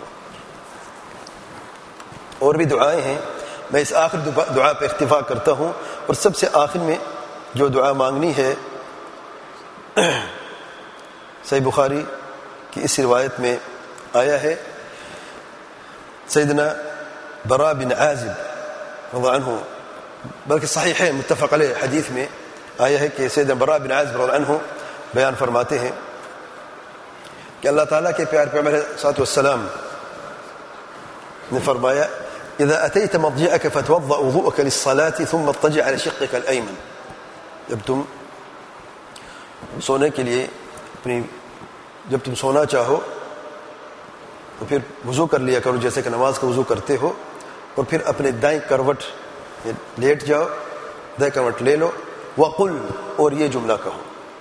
اور بھی دعائیں ہیں, میں اس آخر دعا پہ اکتفا کرتا ہوں. اور سب سے آخر میں جو دعا مانگنی ہے, صحیح بخاری کی اس روایت میں آیا ہے, سیدنا براء بن عازب رضی اللہ عنہ, بلکہ صحیح ہے متفق علیہ حدیث میں آیا ہے کہ سیدنا براء بن عازب رضی اللہ عنہ بیان فرماتے ہیں کہ اللہ تعالیٰ کے پیارے پیغمبر علیہ الصلوۃ والسلام نے فرمایا اذا اتيت مضجعك فتوضأ وضوءك للصلاة ثم اضطجع على شقك الايمن. جب تم سونے کے لیے جب تم سونا چاہو تو پھر وضو کر لیا کرو جیسے کہ نماز کا وضو کرتے ہو, اور پھر اپنے دائیں کروٹ لیٹ جاؤ, دائیں کروٹ لے لو. وقل, اور یہ جملہ کہو,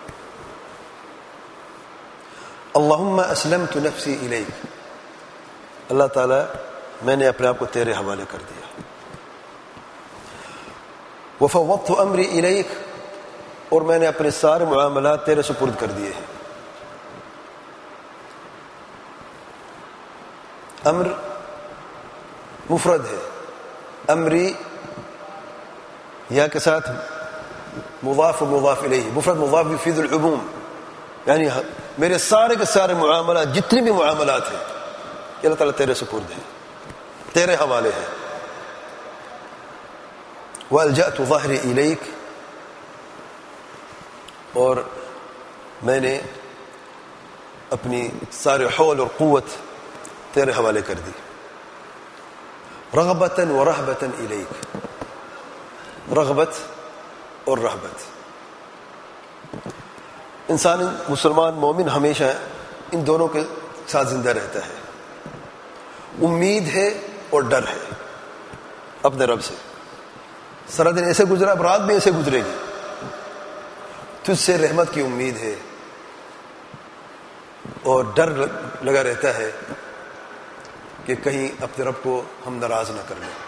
اللہم اسلمت نفسی الیک, اللہ تعالی میں نے اپنے آپ کو تیرے حوالے کر دیا. وفوضت امری الیک, اور میں نے اپنے سارے معاملات تیرے سپرد کر دیے ہیں. امر مفرد ہے, امری یا کے ساتھ مضاف و مضاف الیہ, مفرد مضاف یفید العموم, یعنی میرے سارے کے سارے معاملات, جتنے بھی معاملات ہیں کہ اللہ تعالیٰ تیرے سپرد ہیں, تیرے حوالے ہیں. وَأَلْجَأْتُ ظَهْرِي إِلَيْكَ, اور میں نے اپنی سارے حول اور قوت تیرے حوالے کر دی. رغبتاً ورہبتاً الیک, رغبت اور رہبت. انسان مسلمان مومن ہمیشہ ان دونوں کے ساتھ زندہ رہتا ہے. امید ہے اور ڈر ہے اپنے رب سے. سارا دن ایسے گزرا, اب رات بھی ایسے گزرے گی. تجھ سے رحمت کی امید ہے اور ڈر لگا رہتا ہے کہ کہیں اپنے رب کو ہم ناراض نہ کر لیں.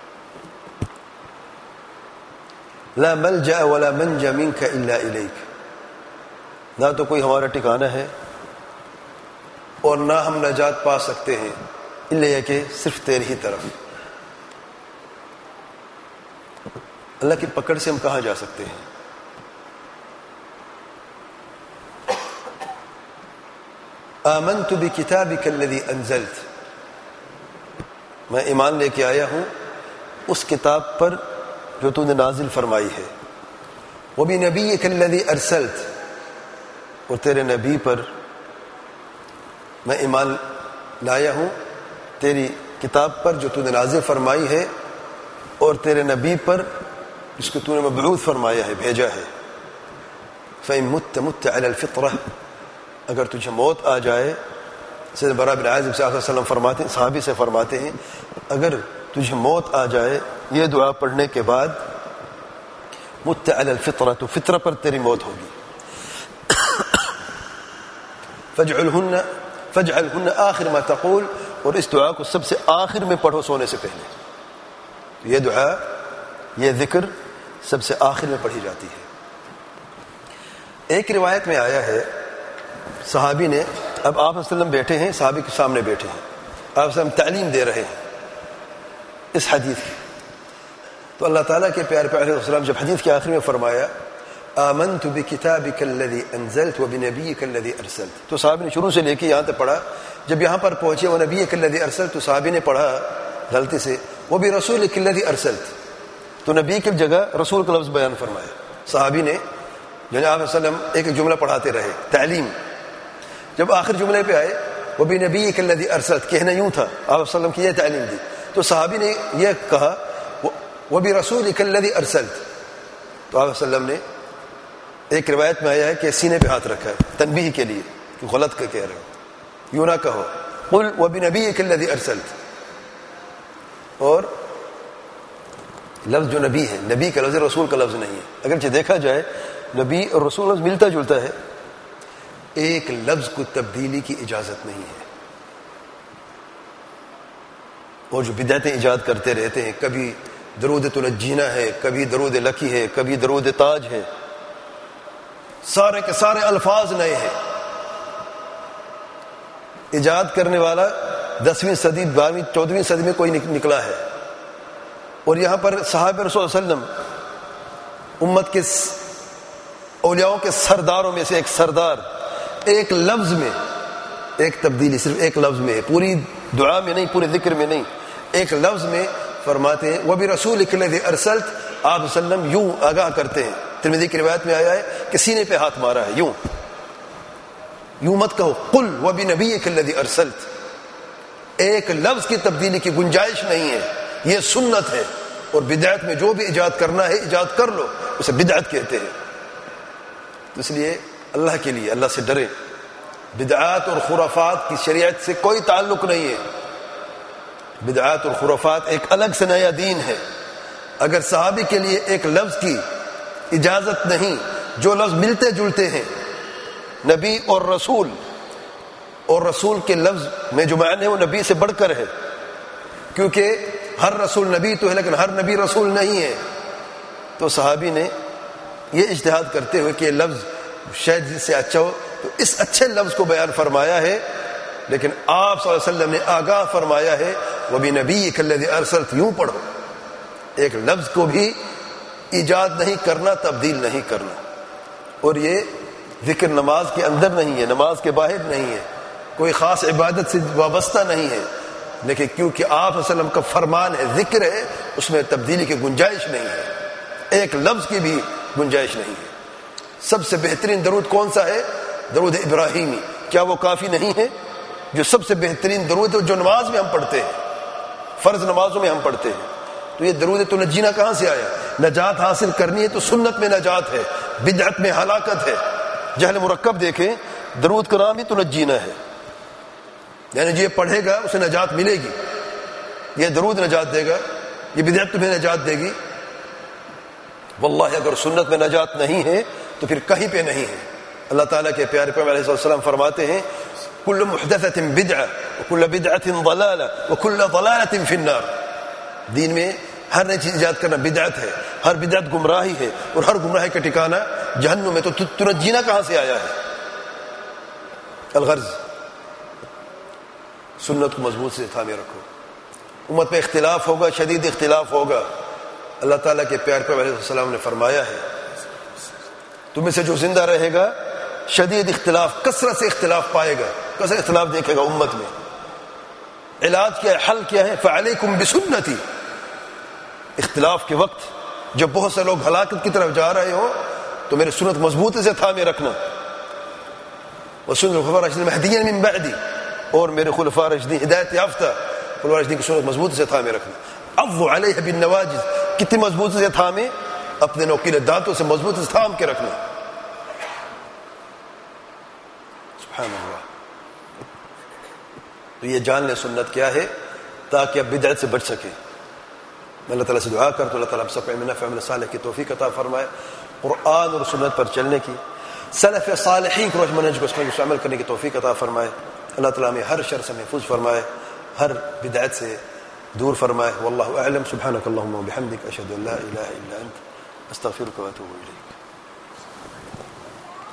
لا ملجأ ولا منجا منك الا الیک, نہ تو کوئی ہمارا ٹھکانہ ہے اور نہ ہم نجات پا سکتے ہیں الا یہ کہ صرف تیری ہی طرف. اللہ کی پکڑ سے ہم کہاں جا سکتے ہیں؟ آمنت بکتابک الذی انزلت, میں ایمان لے کے آیا ہوں اس کتاب پر جو تو نے نازل فرمائی ہے. وبنبیک الذی ارسلت, اور تیرے نبی پر میں ایمان لایا ہوں, تیری کتاب پر جو تو نے نازل فرمائی ہے, اور تیرے نبی پر جس کو تو نے مبعوث فرمایا ہے, بھیجا ہے. فإن مت مت علی الفطرہ, اگر تجھے موت آ جائے, سیدنا براء بن عازب صلی اللہ علیہ وسلم فرماتے ہیں, صحابی سے فرماتے ہیں, اگر تجھے موت آ جائے یہ دعا پڑھنے کے بعد, مت علی الفطرہ, تو فطرہ پر تیری موت ہوگی. فاجعلہن آخر ما تقول, اور اس دعا کو سب سے آخر میں پڑھو سونے سے پہلے. یہ دعا, یہ ذکر سب سے آخر میں پڑھی جاتی ہے. ایک روایت میں آیا ہے صحابی نے, اب آپ صلی اللہ علیہ وسلم بیٹھے ہیں, صحابی کے سامنے بیٹھے ہیں, آپ صلی اللہ علیہ وسلم تعلیم دے رہے ہیں اس حدیث کی. تو اللہ تعالیٰ کے پیارے پیغمبر علیہ السلام جب حدیث کے آخر میں فرمایا آمنت بکتابک الذی انزلت وبنبیک الذی ارسلت, تو صحابی نے شروع سے لے کے یہاں تک پڑھا. جب یہاں پر پہنچے ونبیک الذی ارسلت, تو صحابی نے پڑھا غلطی سے وبرسولک الذی ارسلت, تو نبی کی جگہ رسول کا لفظ بیان فرمایا. صحابی نے یعنی آپ صلی اللہ علیہ وسلم ایک جملہ پڑھاتے رہے, تعلیم. جب آخر جملے پہ آئے وبنبیک الذی ارسلت, کہنا یوں تھا, آپ صلی اللہ علیہ وسلم کی یہ تعلیم دی. تو صحابی نے یہ کہا وبرسولک الذی ارسلت, تو آپ صلی اللہ علیہ وسلم نے, ایک روایت میں آیا ہے کہ سینے پہ ہاتھ رکھا ہے تنبیہ کے لیے کہ غلط کہہ رہے ہو, یوں نہ کہو, قل وبنبیک الذی ارسلت. اور لفظ جو نبی ہے, نبی کا لفظ رسول کا لفظ نہیں ہے. اگرچہ دیکھا جائے نبی اور رسول لفظ ملتا جلتا ہے، ایک لفظ کو تبدیلی کی اجازت نہیں ہے. اور جو بدعتیں ایجاد کرتے رہتے ہیں، کبھی درود تنجینا ہے، کبھی درود لکی ہے، کبھی درود تاج ہے، سارے کے سارے الفاظ نئے ہیں. ایجاد کرنے والا 10ویں صدی 12ویں 14ویں صدی میں کوئی نکلا ہے. اور یہاں پر صحابہ رسول صلی اللہ علیہ وسلم امت کے اولیاءوں کے سرداروں میں سے ایک سردار ایک لفظ میں ایک تبدیلی صرف ایک لفظ میں ہے، پوری دعا میں نہیں، پورے ذکر میں نہیں، ایک لفظ میں فرماتے ہیں وَبِرَسُولِكَ الَّذِي أَرْسَلْتَ. آپ وسلم یوں آگاہ کرتے ہیں، ترمذی کی روایت میں آیا ہے کہ سینے پہ ہاتھ مارا ہے، یوں مت کہو، قُلْ وَبِنَبِيِّكَ الَّذِي أَرْسَلْتَ. ایک لفظ کی تبدیلی کی گنجائش نہیں ہے، یہ سنت ہے. اور بدعت میں جو بھی ایجاد کرنا ہے ایجاد کر لو، اسے بدعت کہتے ہیں. اس لیے اللہ کے لیے اللہ سے ڈریں. بدعات اور خرافات کی شریعت سے کوئی تعلق نہیں ہے. بدعات اور خرافات ایک الگ سے نیا دین ہے. اگر صحابی کے لیے ایک لفظ کی اجازت نہیں، جو لفظ ملتے جلتے ہیں، نبی اور رسول کے لفظ میں جو معنی ہے وہ نبی سے بڑھ کر ہے، کیونکہ ہر رسول نبی تو ہے لیکن ہر نبی رسول نہیں ہے. تو صحابی نے یہ اجتہاد کرتے ہوئے کہ یہ لفظ شاید جس سے اچھا ہو تو اس اچھے لفظ کو بیان فرمایا ہے، لیکن آپ صلی اللہ علیہ وسلم نے آگاہ فرمایا ہے وَبِنَبِيِّكَ الَّذِي أَرْسَلْتَ. یوں پڑھو، ایک لفظ کو بھی ایجاد نہیں کرنا، تبدیل نہیں کرنا. اور یہ ذکر نماز کے اندر نہیں ہے، نماز کے باہر نہیں ہے، کوئی خاص عبادت سے وابستہ نہیں ہے، لیکن کیونکہ آپ صلی اللہ علیہ وسلم کا فرمان ہے، ذکر ہے، اس میں تبدیلی کی گنجائش نہیں ہے، ایک لفظ کی بھی گنجائش نہیں ہے. سب سے بہترین درود کون سا ہے؟ درود ابراہیمی. کیا وہ کافی نہیں ہے؟ جو سب سے بہترین درود ہے جو نماز میں ہم پڑھتے ہیں، فرض نمازوں میں ہم پڑھتے ہیں. تو یہ درود تنجینا کہاں سے آیا؟ نجات حاصل کرنی ہے تو سنت میں نجات ہے، بدعت میں ہلاکت ہے. جہل مرکب دیکھیں، درود کا نام ہی تنجینا ہے، یعنی جو یہ پڑھے گا اسے نجات ملے گی. یہ درود نجات دے گا، یہ بدعت تمہیں نجات دے گی. واللہ اگر سنت میں نجات نہیں ہے تو پھر کہیں پہ نہیں ہے. اللہ تعالیٰ کے پیارے پیغمبر علیہ السلام فرماتے ہیں کل محدثۃ بدعہ وکل بدعۃ ضلالہ وکل ضلالۃ فی النار. دین میں ہر نئی چیز ایجاد کرنا بدعت ہے، ہر بدعت گمراہی ہے، اور ہر گمراہی کا ٹھکانہ جہنم میں. تو تنجینا کہاں سے آیا ہے؟ الغرض سنت کو مضبوط سے تھامے رکھو. امت میں اختلاف ہوگا، شدید اختلاف ہوگا. اللہ تعالیٰ کے پیارے پیغمبر علیہ السلام نے فرمایا ہے تم میں سے جو زندہ رہے گا شدید اختلاف، کثرت سے اختلاف پائے گا، کثرت اختلاف دیکھے گا امت میں. علاج کیا ہے؟ حل کیا ہے؟ فعلیکم بسنتی. اختلاف کے وقت جب بہت سے لوگ ہلاکت کی طرف جا رہے ہو تو میری سنت مضبوطی سے تھامے رکھنا. وسنة الخلفاء الراشدين المهديين من بعدي، اور میرے خلفاء راشدین ہدایت یافتہ خلفاء راشدین کی سنت مضبوطی سے تھامے رکھنا. عضوا علیہ بالنواجذ، کتنی مضبوطی سے تھامے؟ اپنے نوکیلے دانتوں سے مضبوطی سے تھام کے رکھنا. سبحان اللہ. تو یہ جان لیں سنت کیا ہے تاکہ اب بدعت سے بچ سکے. میں اللہ تعالیٰ سے دعا کرتا ہوں اللہ تعالیٰ سب علم نافع عمل صالح کی توفیق عطا فرمائے، قرآن اور سنت پر چلنے کی، سلف صالحین کو منہج کو اس عمل کرنے کی توفیق عطا فرمائے. اللہ تعالیٰ ہمیں ہر شر سے محفوظ فرمائے، ہر بدعت سے دور فرمائے. واللہ اعلم. سبحانک اللہم وبحمدک، اشہد ان لا الہ الا انت، استغفرک واتوب الیک.